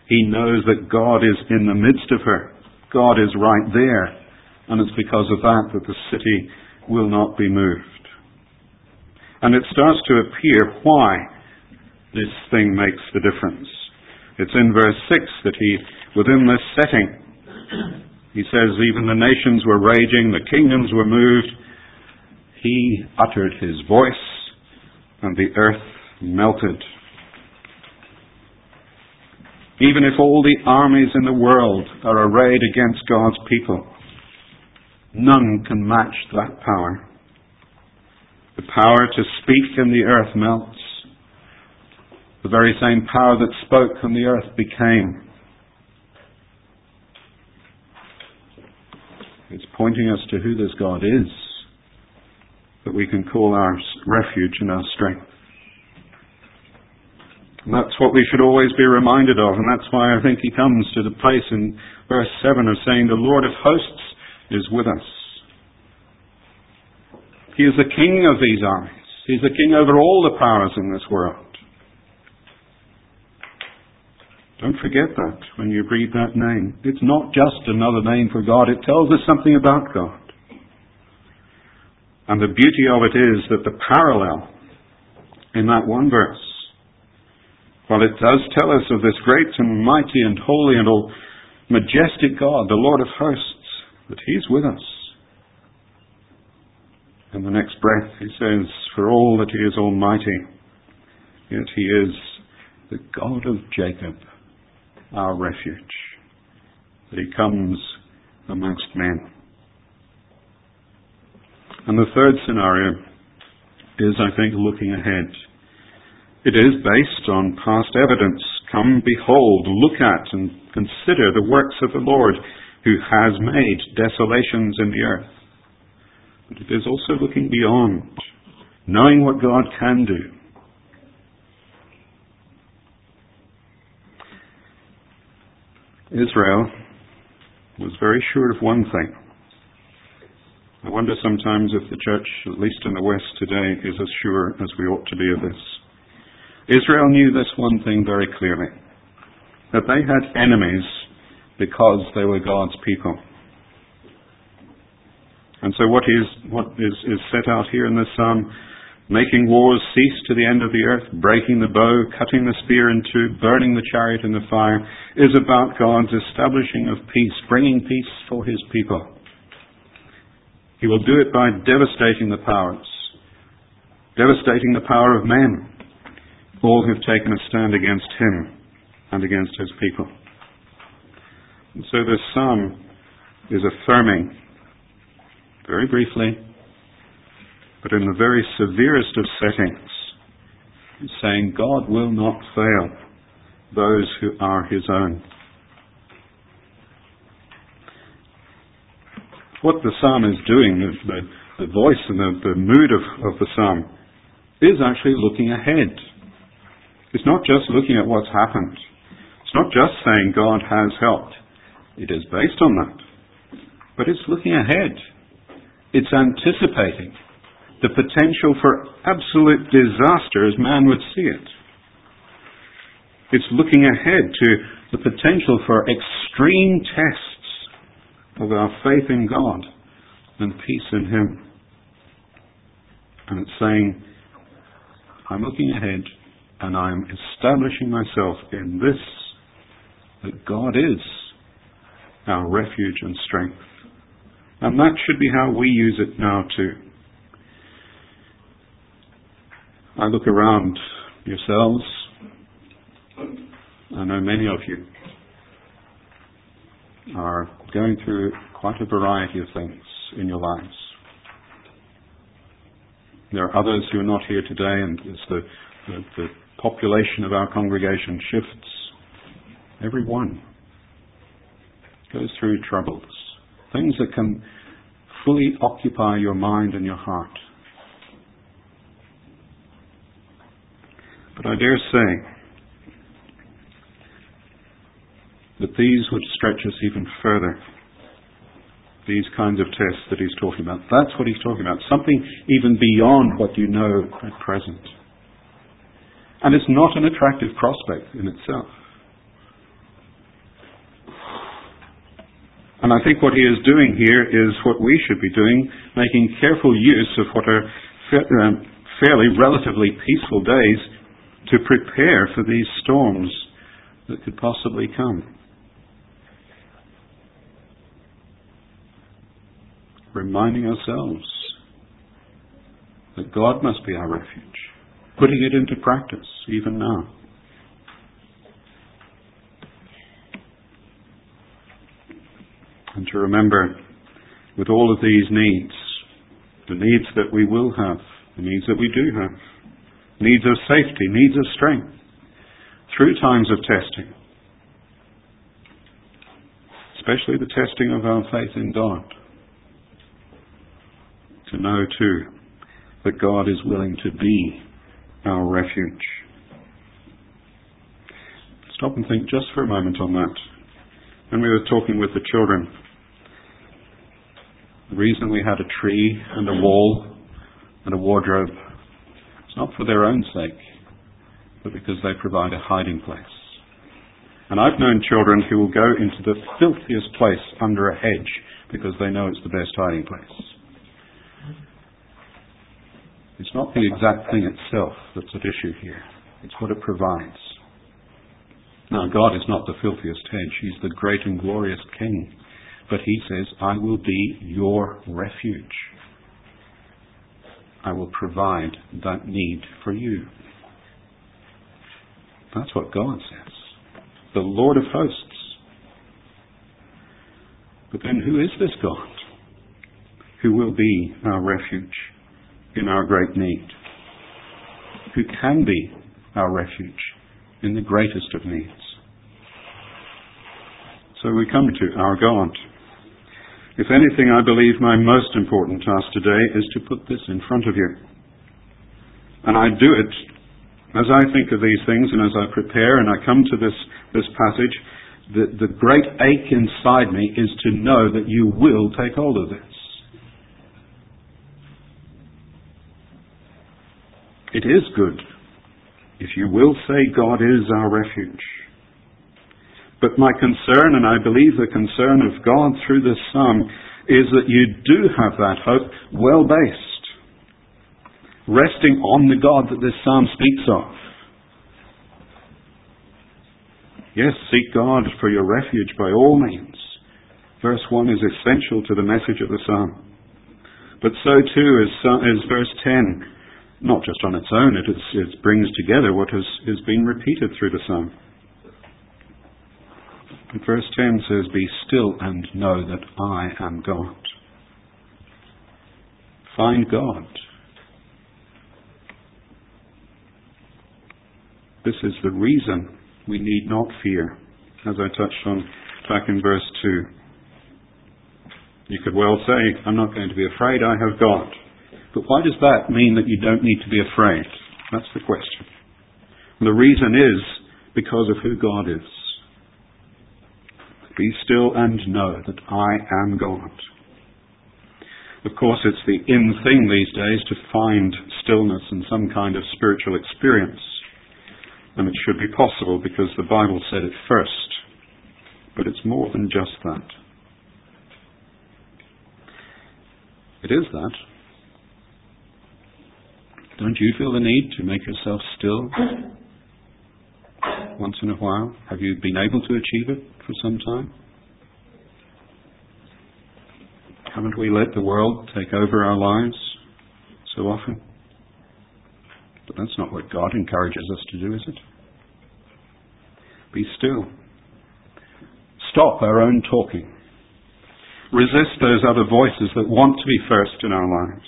He knows that God is in the midst of her. God is right there. And it's because of that that the city will not be moved. And it starts to appear why this thing makes the difference. It's in verse 6 that within this setting, he says, even the nations were raging, the kingdoms were moved. He uttered his voice, and the earth melted. Even if all the armies in the world are arrayed against God's people, none can match that power. The power to speak and the earth melts. The very same power that spoke and the earth became. It's pointing us to who this God is, that we can call our refuge and our strength. And that's what we should always be reminded of, and that's why I think he comes to the place in verse 7 of saying, the Lord of hosts is with us. He is the king of these armies. He's the king over all the powers in this world. Don't forget that when you read that name. It's not just another name for God. It tells us something about God. And the beauty of it is that the parallel in that one verse, while it does tell us of this great and mighty and holy and all majestic God, the Lord of hosts, that He's with us. In the next breath he says, for all that He is almighty, yet He is the God of Jacob, our refuge, that He comes amongst men. And the third scenario is, I think, looking ahead. It is based on past evidence. Come, behold, look at and consider the works of the Lord, who has made desolations in the earth. But it is also looking beyond, knowing what God can do. Israel was very sure of one thing. I wonder sometimes if the church, at least in the West today, is as sure as we ought to be of this. Israel knew this one thing very clearly, that they had enemies because they were God's people. And so what is set out here in this psalm, making wars cease to the end of the earth, breaking the bow, cutting the spear in two, burning the chariot in the fire, is about God's establishing of peace, bringing peace for His people. He will do it by devastating the powers, devastating the power of men, all who've taken a stand against Him and against His people. And so this psalm is affirming, very briefly, but in the very severest of settings, saying God will not fail those who are His own. What the psalm is doing, the voice and the mood of the psalm, is actually looking ahead. It's not just looking at what's happened. It's not just saying God has helped. It is based on that. But it's looking ahead. It's anticipating the potential for absolute disaster as man would see it. It's looking ahead to the potential for extreme tests of our faith in God and peace in Him. And it's saying, I'm looking ahead and I'm establishing myself in this, that God is our refuge and strength. And that should be how we use it now too. I look around yourselves. I know many of you are going through quite a variety of things in your lives. There are others who are not here today, and as the population of our congregation shifts, everyone goes through troubles, things that can fully occupy your mind and your heart. But I dare say that these would stretch us even further. These kinds of tests that he's talking about. That's what he's talking about. Something even beyond what you know at present. And it's not an attractive prospect in itself. And I think what he is doing here is what we should be doing, making careful use of what are fairly relatively peaceful days to prepare for these storms that could possibly come. Reminding ourselves that God must be our refuge, putting it into practice even now. And to remember, with all of these needs, the needs that we will have, the needs that we do have, needs of safety, needs of strength, through times of testing, especially the testing of our faith in God, to know too that God is willing to be our refuge. Stop and think just for a moment on that. When we were talking with the children, the reason we had a tree and a wall and a wardrobe, it's not for their own sake, but because they provide a hiding place. And I've known children who will go into the filthiest place under a hedge because they know it's the best hiding place. It's not the exact thing itself that's at issue here. It's what it provides. Now, God is not the filthiest hedge. He's the great and glorious King. But he says, I will be your refuge. I will provide that need for you. That's what God says. The Lord of hosts. But then who is this God who will be our refuge in our great need? Who can be our refuge in the greatest of needs? So we come to our God. If anything, I believe my most important task today is to put this in front of you. And I do it as I think of these things and as I prepare and I come to this passage, the great ache inside me is to know that you will take hold of this. It is good if you will say God is our refuge. But my concern, and I believe the concern of God through this psalm, is that you do have that hope well-based, resting on the God that this psalm speaks of. Yes, seek God for your refuge by all means. Verse 1 is essential to the message of the psalm. But so too is verse 10. Not just on its own, it brings together what is being repeated through the psalm. And verse 10 says, be still and know that I am God. Find God. This is the reason we need not fear, as I touched on back in verse 2. You could well say, I'm not going to be afraid, I have God. But why does that mean that you don't need to be afraid? That's the question. And the reason is because of who God is. Be still and know that I am God. Of course, it's the in thing these days to find stillness and some kind of spiritual experience. And it should be possible because the Bible said it first. But it's more than just that. It is that. Don't you feel the need to make yourself still once in a while? Have you been able to achieve it for some time? Haven't we let the world take over our lives so often? But that's not what God encourages us to do, is it? Be still. Stop our own talking. Resist those other voices that want to be first in our lives.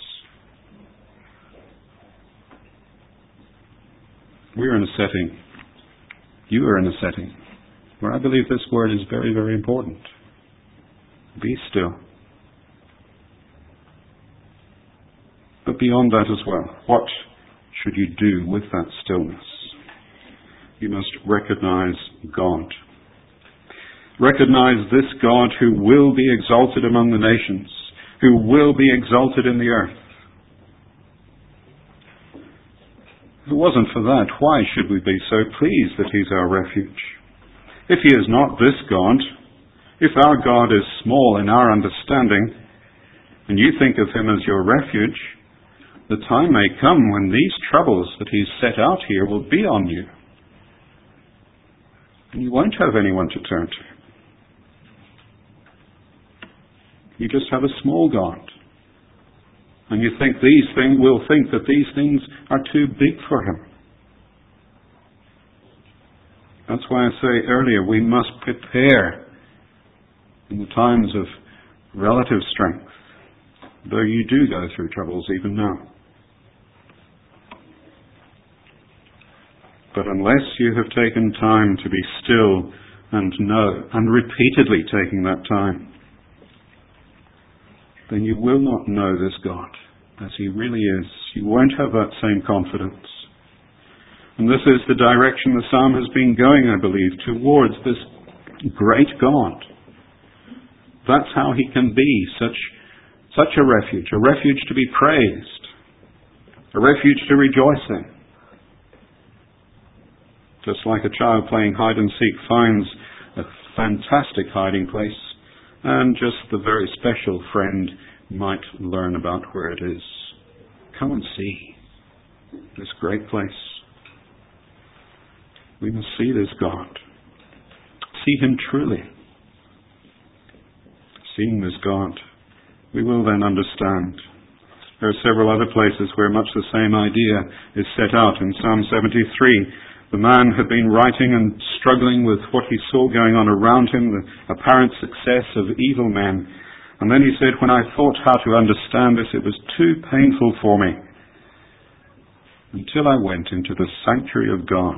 We're in a setting, you are in a setting, where I believe this word is very, very important. Be still. But beyond that as well, what should you do with that stillness? You must recognize God. Recognize this God who will be exalted among the nations, who will be exalted in the earth. If it wasn't for that, why should we be so pleased that He's our refuge? If He is not this God, If our God is small in our understanding, and you think of him as your refuge, the time may come when these troubles that he's set out here will be on you. And you won't have anyone to turn to. You just have a small God. And you think will think that these things are too big for him. That's why I say earlier, we must prepare in the times of relative strength, though you do go through troubles even now. But unless you have taken time to be still and know, and repeatedly taking that time, then you will not know this God as he really is. You won't have that same confidence. And this is the direction the psalm has been going, I believe, towards this great God. That's how he can be such a refuge to be praised, a refuge to rejoice in. Just like a child playing hide and seek finds a fantastic hiding place, and just the very special friend might learn about where it is. Come and see this great place. We must see this God. See him truly. Seeing this God, we will then understand. There are several other places where much the same idea is set out. In Psalm 73, the man had been writing and struggling with what he saw going on around him, the apparent success of evil men. And then he said, when I thought how to understand this, it was too painful for me. Until I went into the sanctuary of God.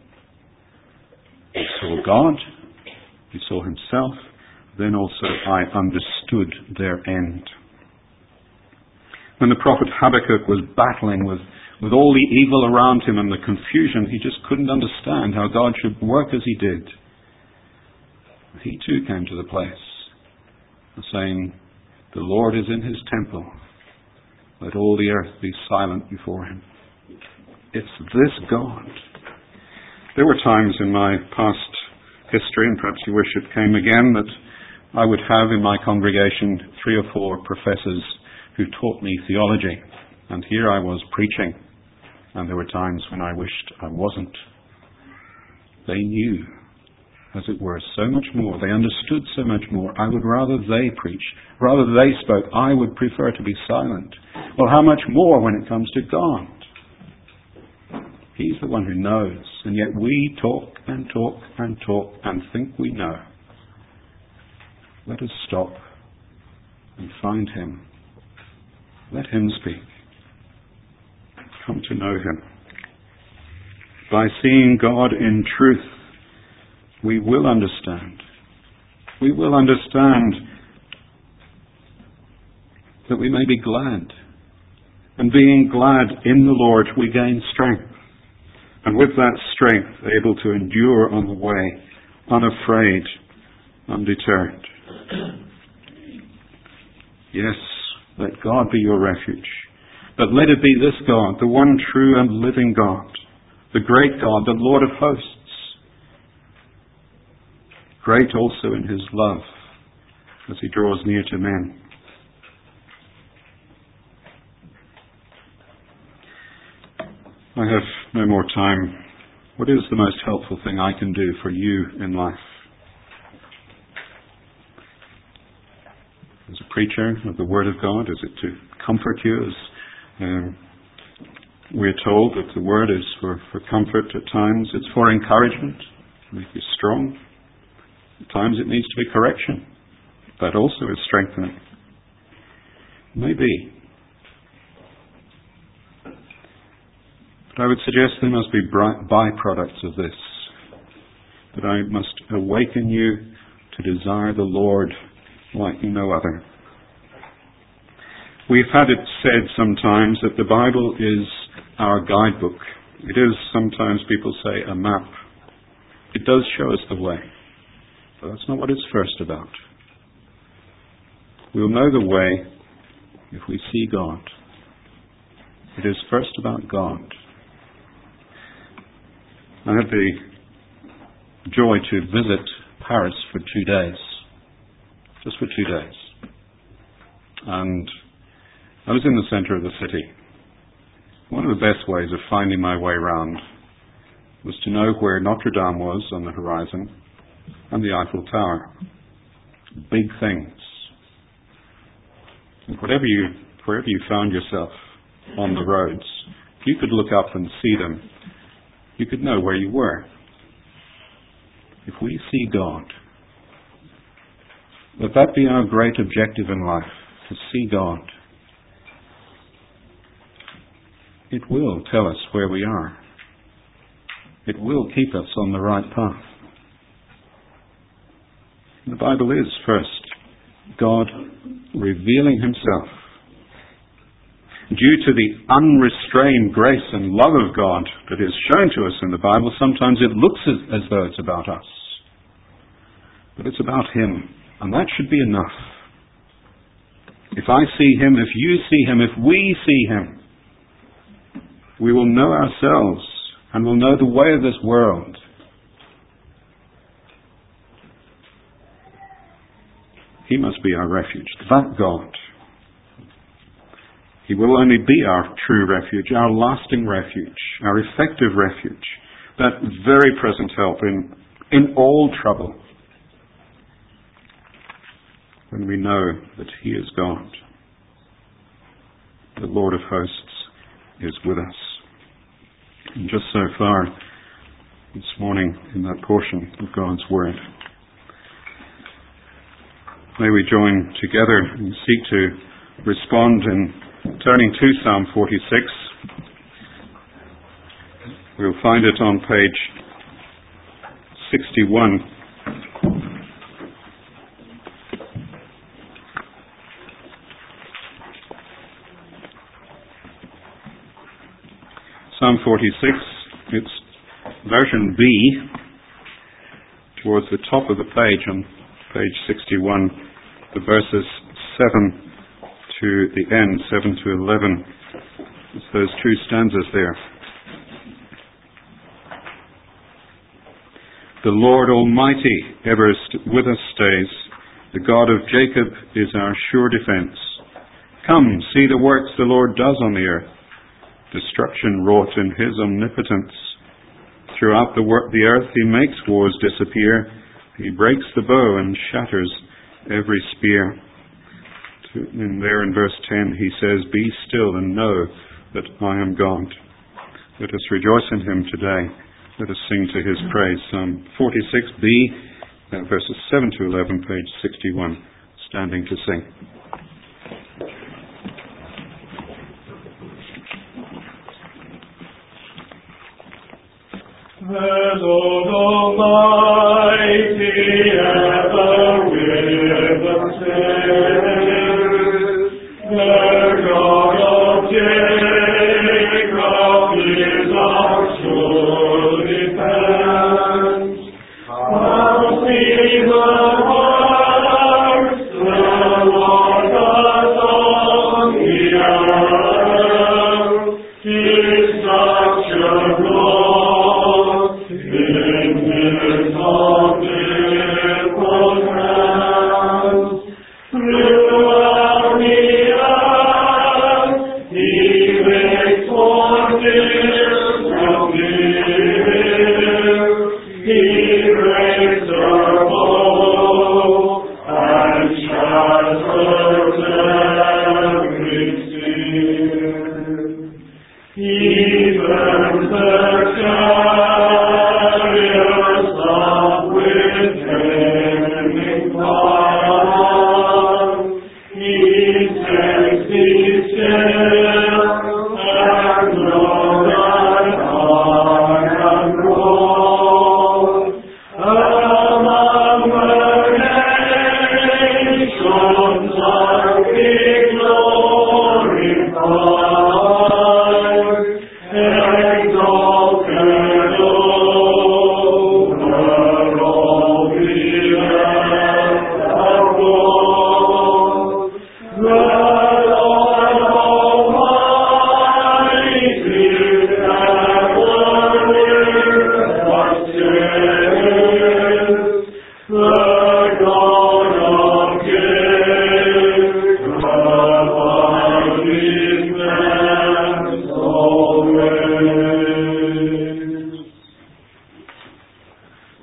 He saw God, he saw himself, then also I understood their end. When the prophet Habakkuk was battling with all the evil around him and the confusion, he just couldn't understand how God should work as he did. He too came to the place of saying, the Lord is in his temple. Let all the earth be silent before him. It's this God. There were times in my past history, and perhaps you wish it came again, that I would have in my congregation 3 or 4 professors who taught me theology. And here I was preaching. And there were times when I wished I wasn't. They knew, as it were, so much more. They understood so much more. I would rather they preached, rather they spoke. I would prefer to be silent. Well, how much more when it comes to God? He's the one who knows. And yet we talk and talk and talk and think we know. Let us stop and find him. Let him speak. Come to know him. By seeing God in truth, we will understand. We will understand that we may be glad. And being glad in the Lord, we gain strength. And with that strength, able to endure on the way, unafraid, undeterred. Yes, let God be your refuge. But let it be this God, the one true and living God, the great God, the Lord of hosts. Great also in his love as he draws near to men. I have no more time. What is the most helpful thing I can do for you in life? As a preacher of the Word of God, is it to comfort you? As we're told that the Word is for comfort at times. It's for encouragement, to make you strong. At times it needs to be correction. That also is strengthening. Maybe. But I would suggest there must be byproducts of this. That I must awaken you to desire the Lord like no other. We've had it said sometimes that the Bible is our guidebook. It is, sometimes people say, a map. It does show us the way. But that's not what it's first about. We'll know the way if we see God. It is first about God. I had the joy to visit Paris for 2 days. just for 2 days. And I was in the center of the city. One of the best ways of finding my way around was to know where Notre Dame was on the horizon and the Eiffel Tower. Big things. And wherever you found yourself on the roads, if you could look up and see them, you could know where you were. If we see God, let that be our great objective in life, to see God. It will tell us where we are. It will keep us on the right path. The Bible is, first, God revealing himself. Due to the unrestrained grace and love of God that is shown to us in the Bible, sometimes it looks as though it's about us. But it's about him, and that should be enough. If I see him, if you see him, if we see him, we will know ourselves and will know the way of this world. He must be our refuge, that God. He will only be our true refuge, our lasting refuge, our effective refuge, that very present help in all trouble, when we know that he is God. The Lord of hosts is with us. And just so far this morning in that portion of God's Word, may we join together and seek to respond in turning to Psalm 46. We'll find it on page 61. Psalm 46, it's version B, towards the top of the page on page 61, the verses 7 to the end, 7 to 11. It's those two stanzas there. The Lord Almighty ever with us stays. The God of Jacob is our sure defense. Come, see the works the Lord does on the earth. Destruction wrought in his omnipotence. Throughout the earth he makes wars disappear. He breaks the bow and shatters every spear. And there in verse 10 he says, Be still and know that I am God. Let us rejoice in him today. Let us sing to his praise. Psalm 46b, verses 7 to 11, page 61, standing to sing. The Lord Almighty ever with us is. The God of Jacob is our sure defense. I'll see the works the Lord does on the earth. Destruction wrought in his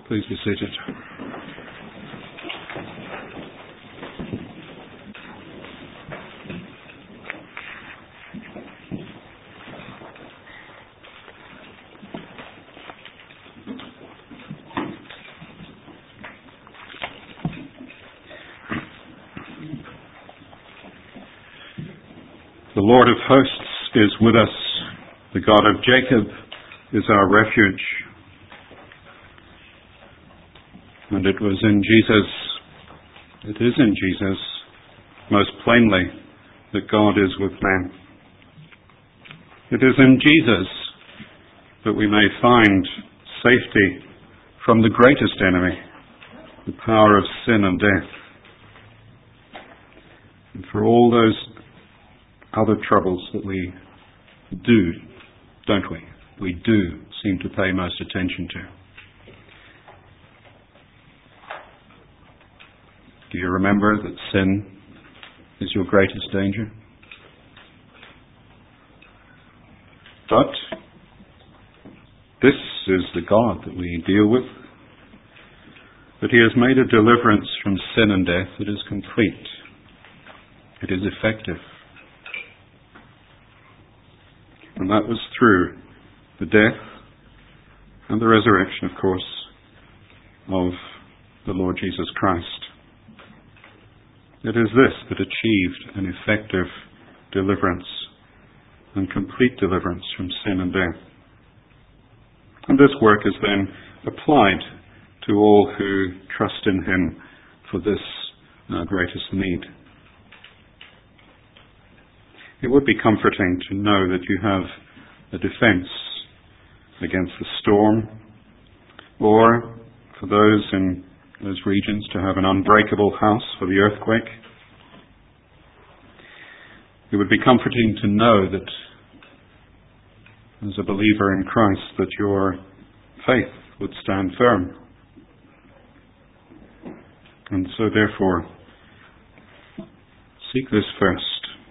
Please be seated. The Lord of hosts is with us. The God of Jacob is our refuge. And it is in Jesus, most plainly, that God is with men. It is in Jesus that we may find safety from the greatest enemy, the power of sin and death. And for all those other troubles that we do, don't we? We do seem to pay most attention to. Do you remember that sin is your greatest danger? But this is the God that we deal with. That He has made a deliverance from sin and death that is complete. It is effective. And that was through the death and the resurrection, of course, of the Lord Jesus Christ. It is this that achieved an effective deliverance and complete deliverance from sin and death. And this work is then applied to all who trust in Him for this greatest need. It would be comforting to know that you have a defense against the storm, or for those in those regions to have an unbreakable house for the earthquake. It would be comforting to know that as a believer in Christ that your faith would stand firm. And so therefore, seek this first.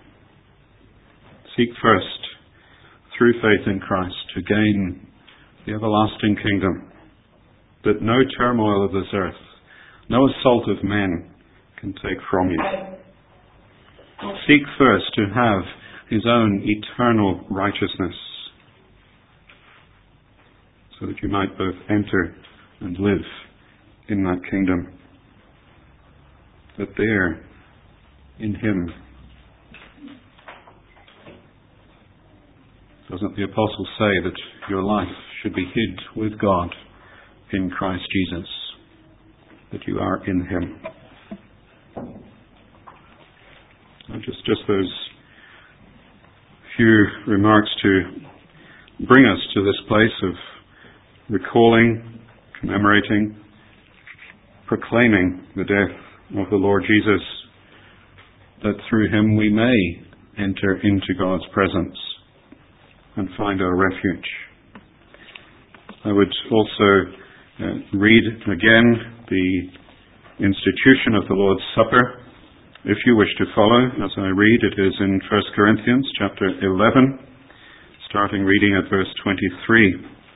Seek first, through faith in Christ, to gain the everlasting kingdom that no turmoil of this earth, no assault of men can take from you. Seek first to have His own eternal righteousness, so that you might both enter and live in that kingdom. That there, in Him, doesn't the apostle say that your life should be hid with God in Christ Jesus, that you are in Him? Just those few remarks to bring us to this place of recalling, commemorating, proclaiming the death of the Lord Jesus, that through Him we may enter into God's presence and find our refuge. I would also read again the institution of the Lord's Supper. If you wish to follow, as I read, it is in 1 Corinthians chapter 11, starting reading at verse 23.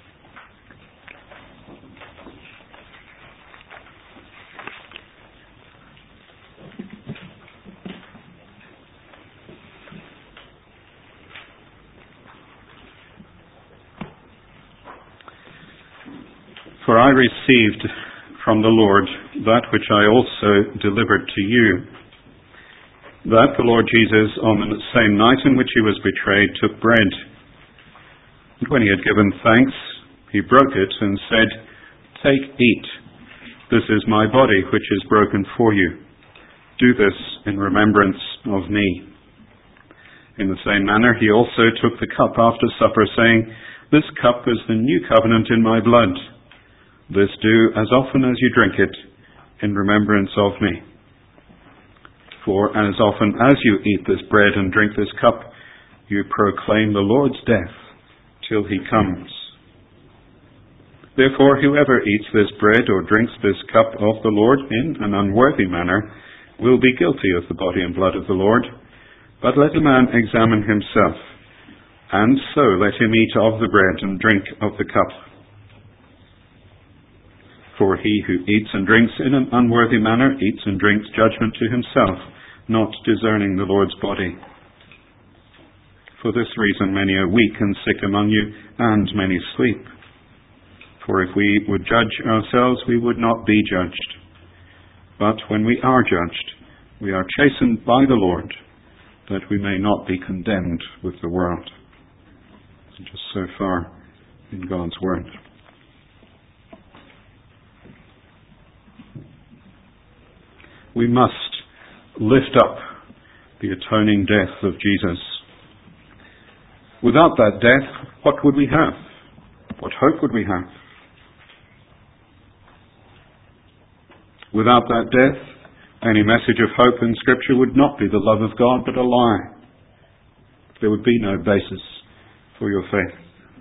For I received from the Lord that which I also delivered to you, that the Lord Jesus, on the same night in which He was betrayed, took bread. And when He had given thanks, He broke it and said, "Take, eat. This is my body, which is broken for you. Do this in remembrance of me." In the same manner, He also took the cup after supper, saying, "This cup is the new covenant in my blood. This do as often as you drink it in remembrance of me. For as often as you eat this bread and drink this cup, you proclaim the Lord's death till He comes. Therefore, whoever eats this bread or drinks this cup of the Lord in an unworthy manner will be guilty of the body and blood of the Lord. But let a man examine himself, and so let him eat of the bread and drink of the cup. For he who eats and drinks in an unworthy manner eats and drinks judgment to himself, not discerning the Lord's body. For this reason many are weak and sick among you, and many sleep. For if we would judge ourselves, we would not be judged. But when we are judged, we are chastened by the Lord, that we may not be condemned with the world. Just so far in God's Word. We must lift up the atoning death of Jesus. Without that death, what would we have? What hope would we have? Without that death, any message of hope in Scripture would not be the love of God, but a lie. There would be no basis for your faith.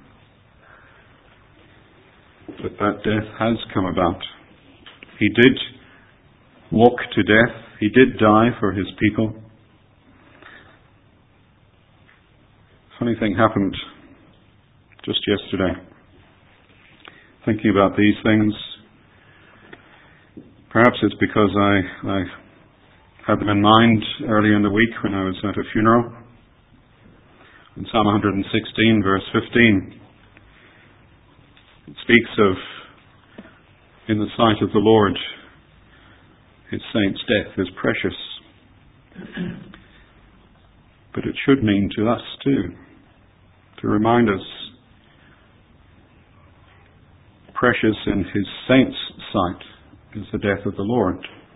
But that death has come about. He did walk to death. He did die for his people. Funny thing happened just yesterday. Thinking about these things, perhaps it's because I had them in mind earlier in the week when I was at a funeral. In Psalm 116, verse 15, it speaks of, in the sight of the Lord, his saints' death is precious. But it should mean to us too, to remind us, precious in his saints' sight is the death of the Lord.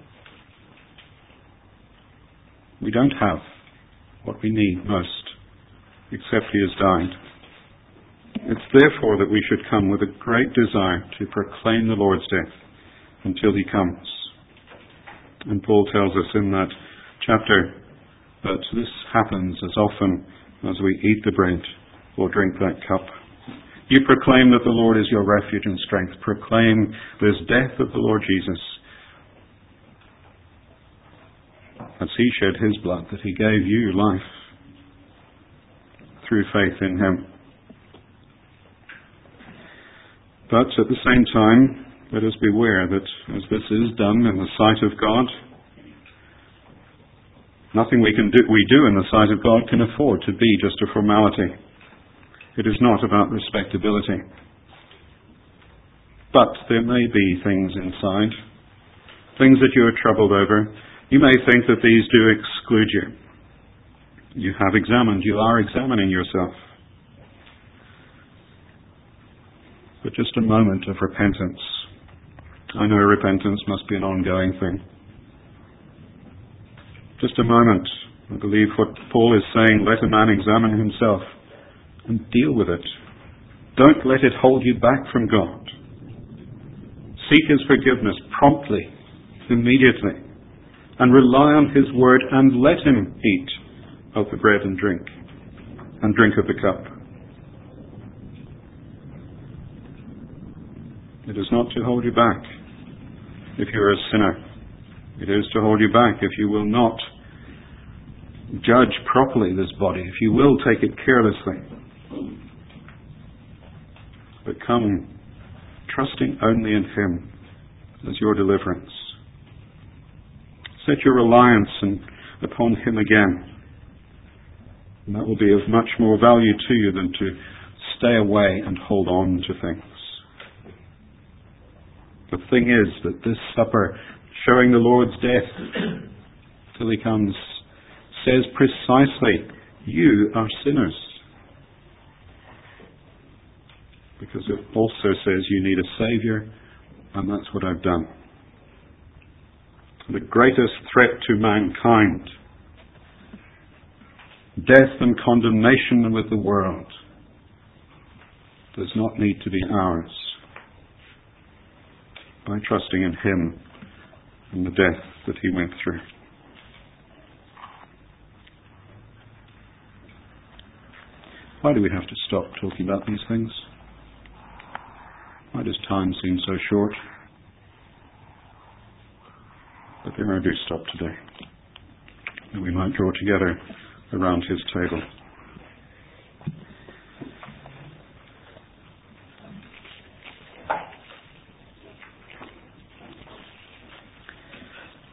We don't have what we need most, except he has died. It's therefore that we should come with a great desire to proclaim the Lord's death until he comes. And Paul tells us in that chapter that this happens as often as we eat the bread or drink that cup. You proclaim that the Lord is your refuge and strength. Proclaim this death of the Lord Jesus, as he shed his blood, that he gave you life through faith in him. But at the same time, let us beware that as this is done in the sight of God, nothing we do in the sight of God can afford to be just a formality. It is not about respectability. But there may be things inside, things that you are troubled over. You may think that these do exclude you. You are examining yourself. But just a moment of repentance. I know repentance must be an ongoing thing. Just a moment. I believe what Paul is saying, let a man examine himself and deal with it. Don't let it hold you back from God. Seek his forgiveness promptly, immediately, and rely on his word and let him eat of the bread and drink of the cup. It is not to hold you back if you are a sinner. It is to hold you back if you will not judge properly this body, if you will take it carelessly. But come trusting only in him as your deliverance. Set your reliance upon him again. And that will be of much more value to you than to stay away and hold on to things. The thing is that this supper, showing the Lord's death till he comes, says precisely, you are sinners. Because it also says you need a Saviour, and that's what I've done. The greatest threat to mankind, death and condemnation with the world, does not need to be ours by trusting in him and the death that he went through. Why do we have to stop talking about these things? Why does time seem so short? But there I do stop today, that we might draw together around his table.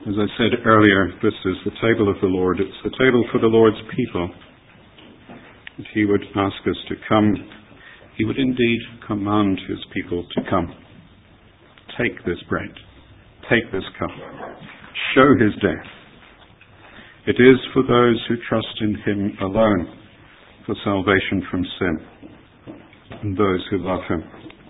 As I said earlier, this is the table of the Lord. It's the table for the Lord's people. If He would ask us to come, He would indeed command His people to come. Take this bread. Take this cup. Show His death. It is for those who trust in Him alone for salvation from sin, and those who love Him.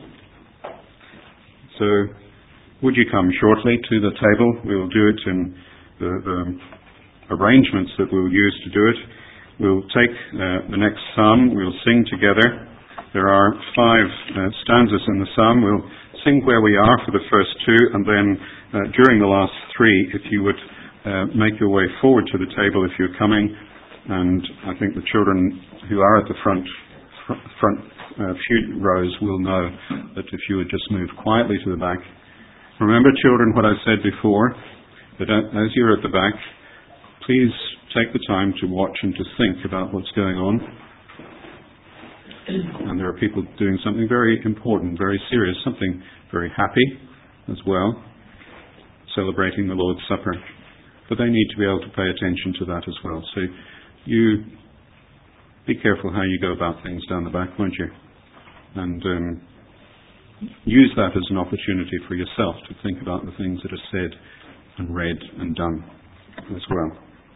So, would you come shortly to the table? We will do it in the arrangements that we'll use to do it. We'll take the next psalm. We'll sing together. There are 5 stanzas in the psalm. We'll sing where we are for the first 2, and then during the last 3, if you would make your way forward to the table if you're coming. And I think the children who are at the front few rows will know that if you would just move quietly to the back. Remember, children, what I said before, that as you're at the back, please take the time to watch and to think about what's going on. And there are people doing something very important, very serious, something very happy as well, celebrating the Lord's Supper. But they need to be able to pay attention to that as well. So you be careful how you go about things down the back, won't you? And use that as an opportunity for yourself to think about the things that are said and read and done as well.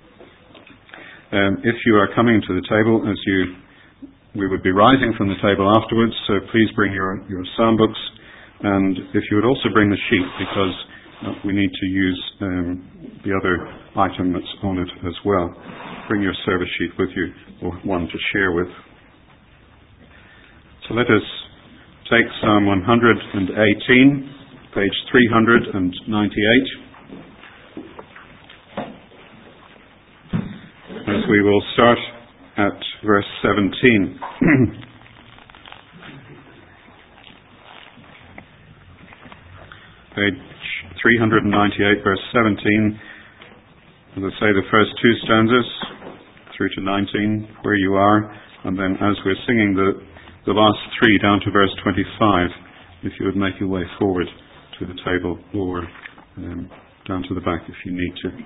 If you are coming to the table, we would be rising from the table afterwards, so please bring your psalm books, and if you would also bring the sheet, because we need to use the other item that's on it as well. Bring your service sheet with you, or one to share with. So let us take Psalm 118, page 398, as we will start at verse 17. Page 398, verse 17. As I say, the first 2 stanzas through to 19, where you are, and then as we're singing the last 3 down to verse 25, if you would make your way forward to the table or down to the back if you need to.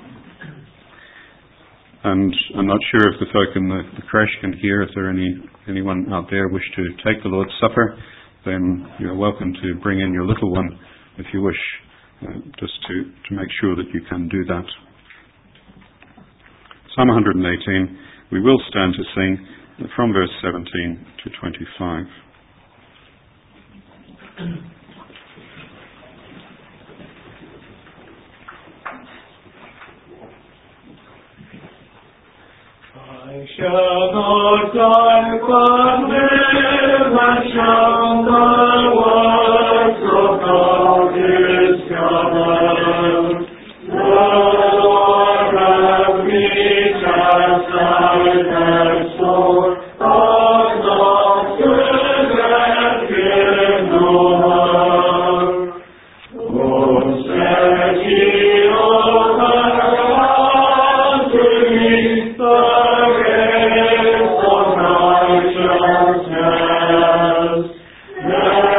And I'm not sure if the folk in the creche can hear. If there are anyone out there wish to take the Lord's Supper, then you're welcome to bring in your little one if you wish, just to make sure that you can do that. Psalm 118, we will stand to sing from verse 17 to 25. I shall not die, but live and shall the works of God discover. The Lord hath me chastised and sore, but not good and give no harm. Oh, said he, open unto me the gates of righteousness.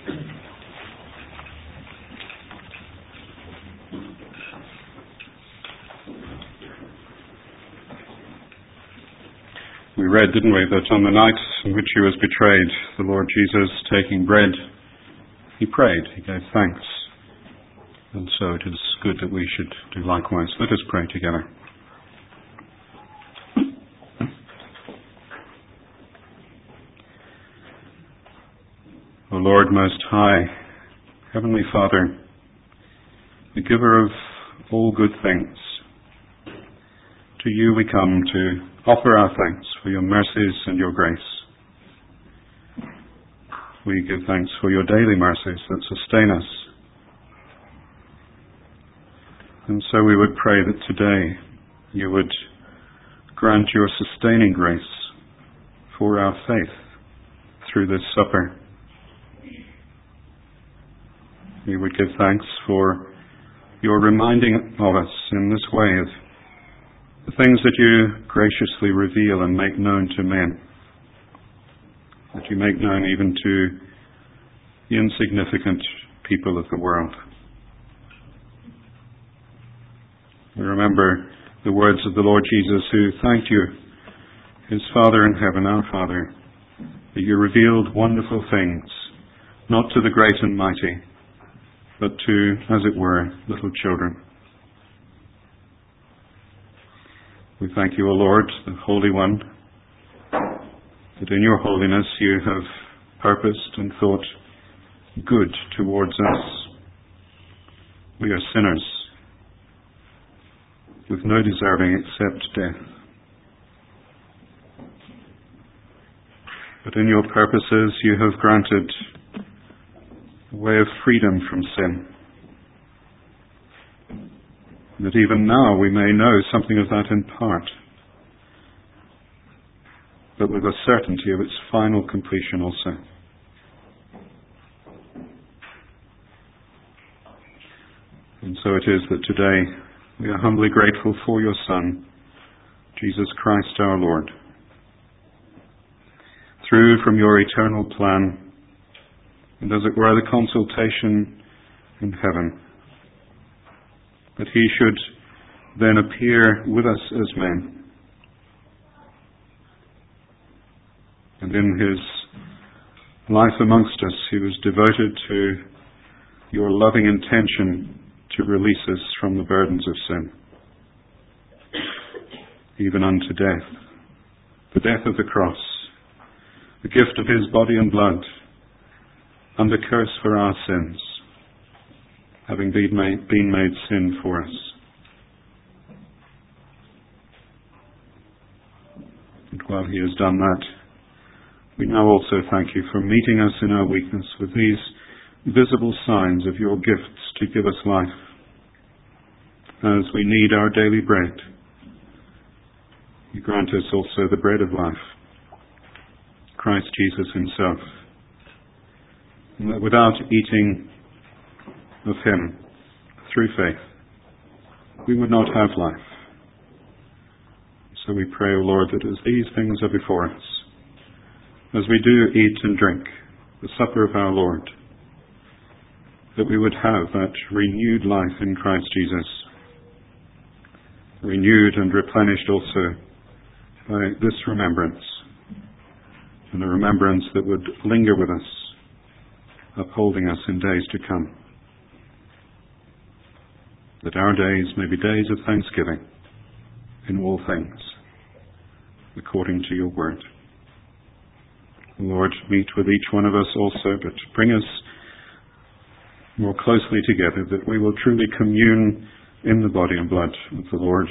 We read, didn't we, that on the night in which he was betrayed, the Lord Jesus, taking bread, he prayed, he gave thanks. And so it is good that we should do likewise. Let us pray together. O Lord Most High, Heavenly Father, the giver of all good things, to you we come to offer our thanks for your mercies and your grace. We give thanks for your daily mercies that sustain us. And so we would pray that today you would grant your sustaining grace for our faith through this supper. We would give thanks for your reminding of us in this way of the things that you graciously reveal and make known to men, that you make known even to the insignificant people of the world. We remember the words of the Lord Jesus, who thanked you, his Father in heaven, our Father, that you revealed wonderful things, not to the great and mighty, but to, as it were, little children. We thank you, O Lord, the Holy One, that in your holiness you have purposed and thought good towards us. We are sinners, with no deserving except death. But in your purposes you have granted a way of freedom from sin, that even now we may know something of that in part, but with a certainty of its final completion also. And so it is that today we are humbly grateful for your Son, Jesus Christ our Lord. Through from your eternal plan, and as it were the consultation in heaven, that he should then appear with us as men. And in his life amongst us, he was devoted to your loving intention to release us from the burdens of sin, even unto death, the death of the cross, the gift of his body and blood, under curse for our sins, having been made sin for us. And while he has done that, we now also thank you for meeting us in our weakness with these visible signs of your gifts to give us life. As we need our daily bread, you grant us also the bread of life, Christ Jesus himself. And that without eating of him through faith, we would not have life. So we pray, O Lord, that as these things are before us, as we do eat and drink the supper of our Lord, that we would have that renewed life in Christ Jesus, renewed and replenished also by this remembrance, and a remembrance that would linger with us, upholding us in days to come, that our days may be days of thanksgiving in all things, according to your word. Lord, meet with each one of us also, but bring us more closely together, that we will truly commune in the body and blood of the Lord.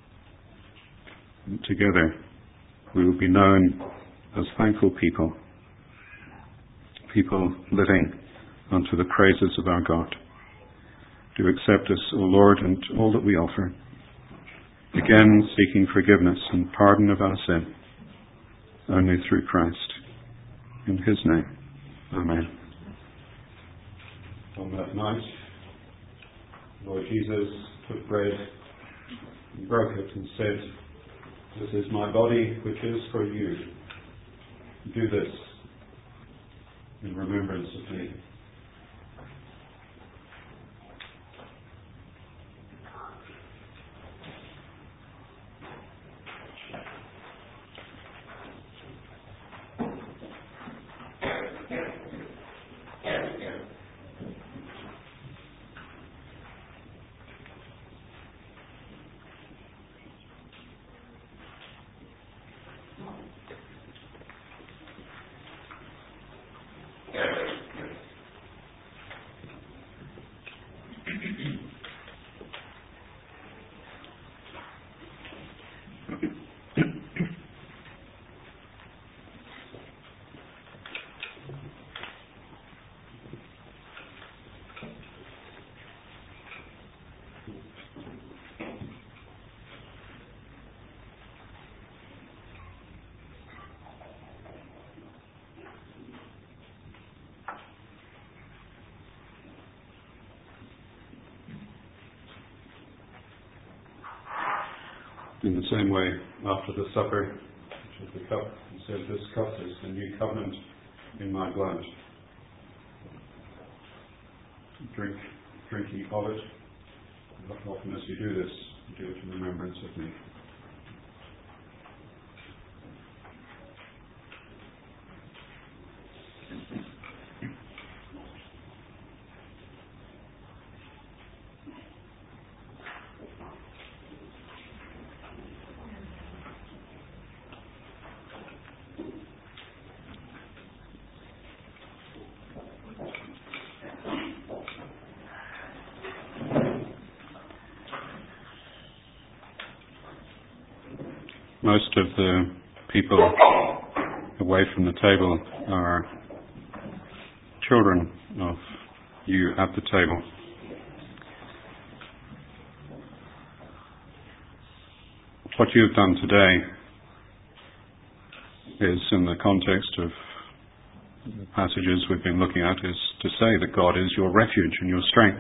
And together we will be known as thankful people, people living unto the praises of our God. Do accept us, O Lord, and all that we offer, again seeking forgiveness and pardon of our sin, only through Christ. In his name, amen. On that night, Lord Jesus took bread and broke it and said, "This is my body, which is for you. Do this in remembrance of me." In the same way, after the supper, which is the cup, he said, "This cup is the new covenant in my blood. Drink ye of it. And often as you do this, you do it in remembrance of me." Most of the people away from the table are children of you at the table. What you have done today is, in the context of the passages we've been looking at, is to say that God is your refuge and your strength.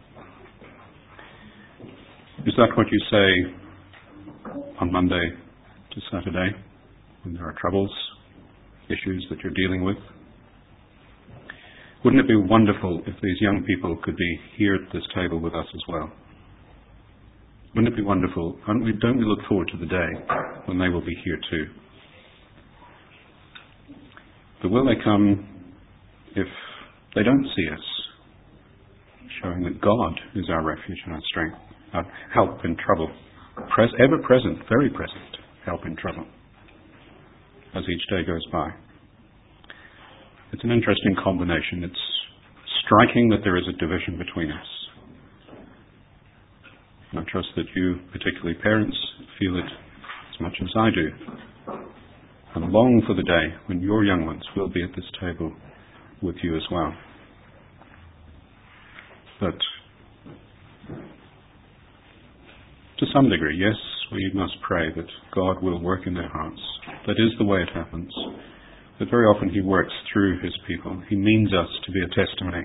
Is that what you say on Monday to Saturday when there are troubles, issues that you're dealing with? Wouldn't it be wonderful if these young people could be here at this table with us as well? Wouldn't it be wonderful? Don't we look forward to the day when they will be here too? But will they come if they don't see us, showing that God is our refuge and our strength, our help in trouble, ever present, very present help in trouble as each day goes by? It's an interesting combination. It's striking that there is a division between us. And I trust that you, particularly parents, feel it as much as I do, and long for the day when your young ones will be at this table with you as well. But to some degree, yes, we must pray that God will work in their hearts. That is the way it happens. But very often He works through His people. He means us to be a testimony.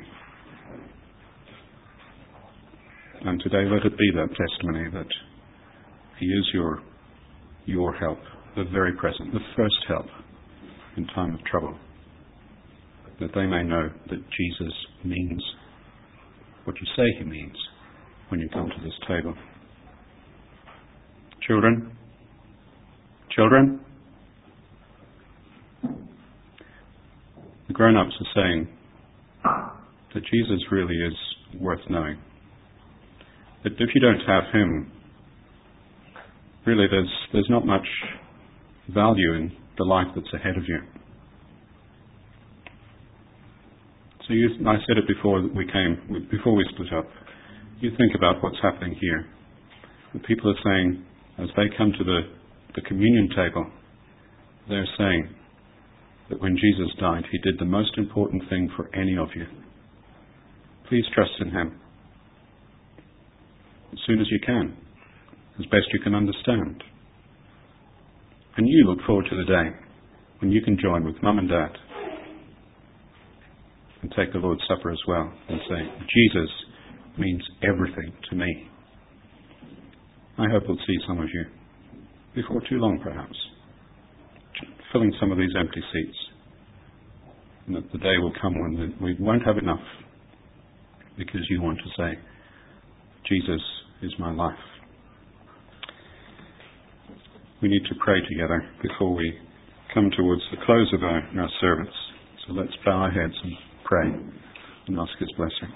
And today let it be that testimony that He is your help, the very present, the first help in time of trouble. That they may know that Jesus means what you say He means when you come to this table. Children? The grown-ups are saying that Jesus really is worth knowing. That if you don't have Him, really there's not much value in the life that's ahead of you. So I said it before we split up. You think about what's happening here. The people are saying, as they come to the communion table, they're saying that when Jesus died, He did the most important thing for any of you. Please trust in Him as soon as you can, as best you can understand. And you look forward to the day when you can join with Mum and Dad and take the Lord's Supper as well and say, Jesus means everything to me. I hope we'll see some of you before too long, perhaps, filling some of these empty seats, and that the day will come when we won't have enough because you want to say, Jesus is my life. We need to pray together before we come towards the close of our service. So let's bow our heads and pray and ask His blessing.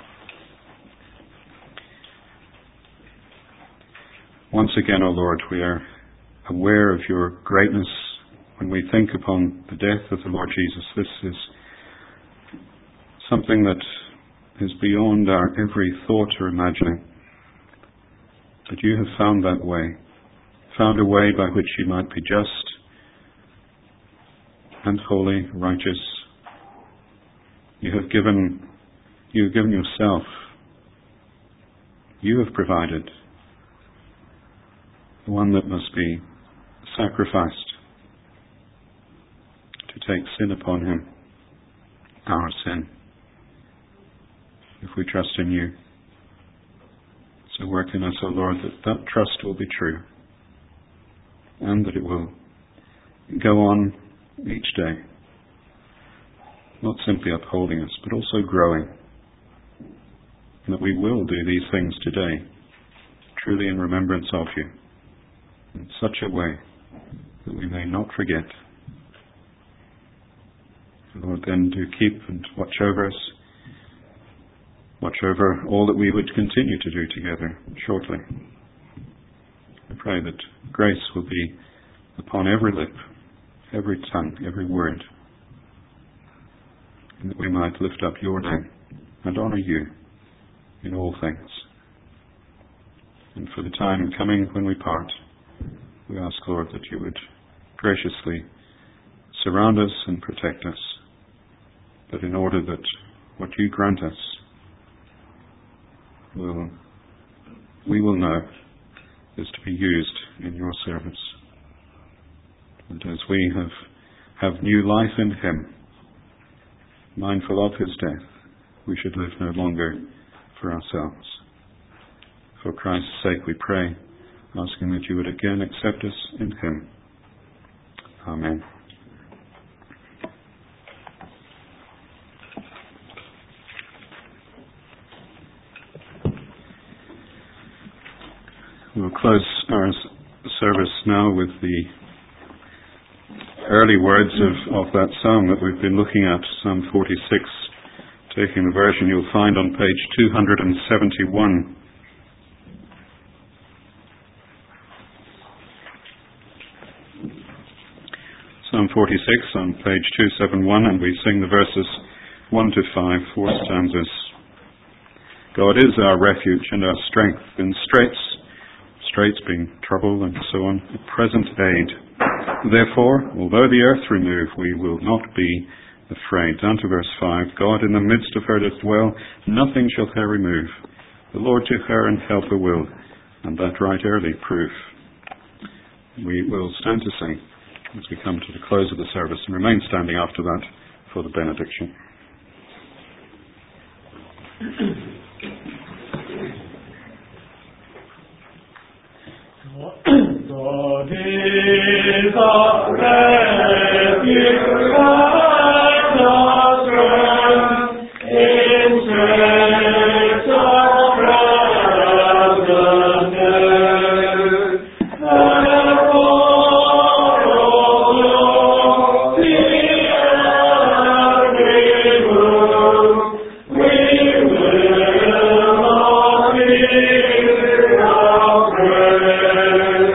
Once again, O Lord, we are aware of your greatness when we think upon the death of the Lord Jesus. This is something that is beyond our every thought or imagining. That you have found that way, found a way by which you might be just and holy, righteous. You have given yourself. You have provided the one that must be sacrificed to take sin upon Him, our sin, if we trust in you. So work in us, O Lord, that trust will be true, and that it will go on each day, not simply upholding us, but also growing, and that we will do these things today, truly in remembrance of you, in such a way that we may not forget. Lord, then do keep and watch over us, watch over all that we would continue to do together shortly. I pray that grace will be upon every lip, every tongue, every word, and that we might lift up your name and honour you in all things. And for the time coming when we part, we ask, Lord, that you would graciously surround us and protect us, but in order that what you grant us we will know is to be used in your service. And as we have new life in him, mindful of his death, we should live no longer for ourselves. For Christ's sake we pray, asking that you would again accept us in him. Amen. We'll close our service now with the early words of that psalm that we've been looking at, Psalm 46, taking the version you'll find on page 271. Psalm 46 on page 271, and we sing the verses 1 to 5, 4 stanzas. God is our refuge and our strength in straits being trouble and so on, a present aid. Therefore, although the earth remove, we will not be afraid. Down to verse 5, God in the midst of her doth dwell, nothing shall her remove. The Lord to her and help her will, and that right early proof. We will stand to sing as we come to the close of the service, and remain standing after that for the benediction. God is our refuge and our strength in straits of present death. Therefore, O Lord, the earth remove, we will not fear afraid.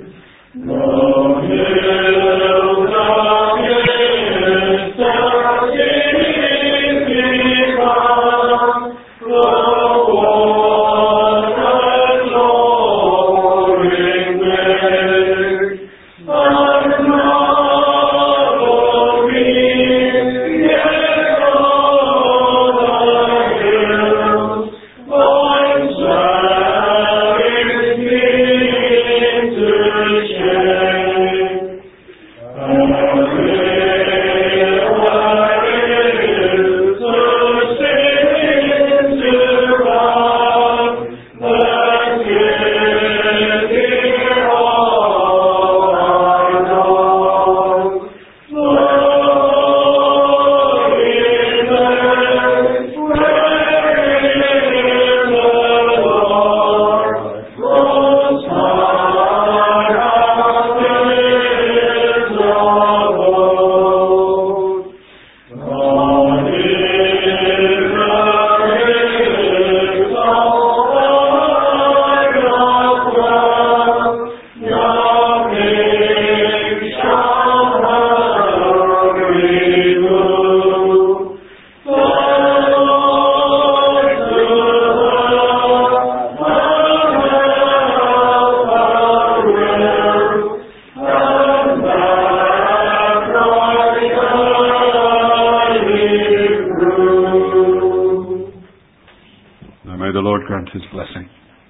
His blessing.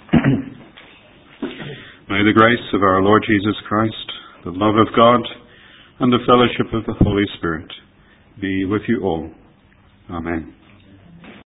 May the grace of our Lord Jesus Christ, the love of God, and the fellowship of the Holy Spirit be with you all. Amen.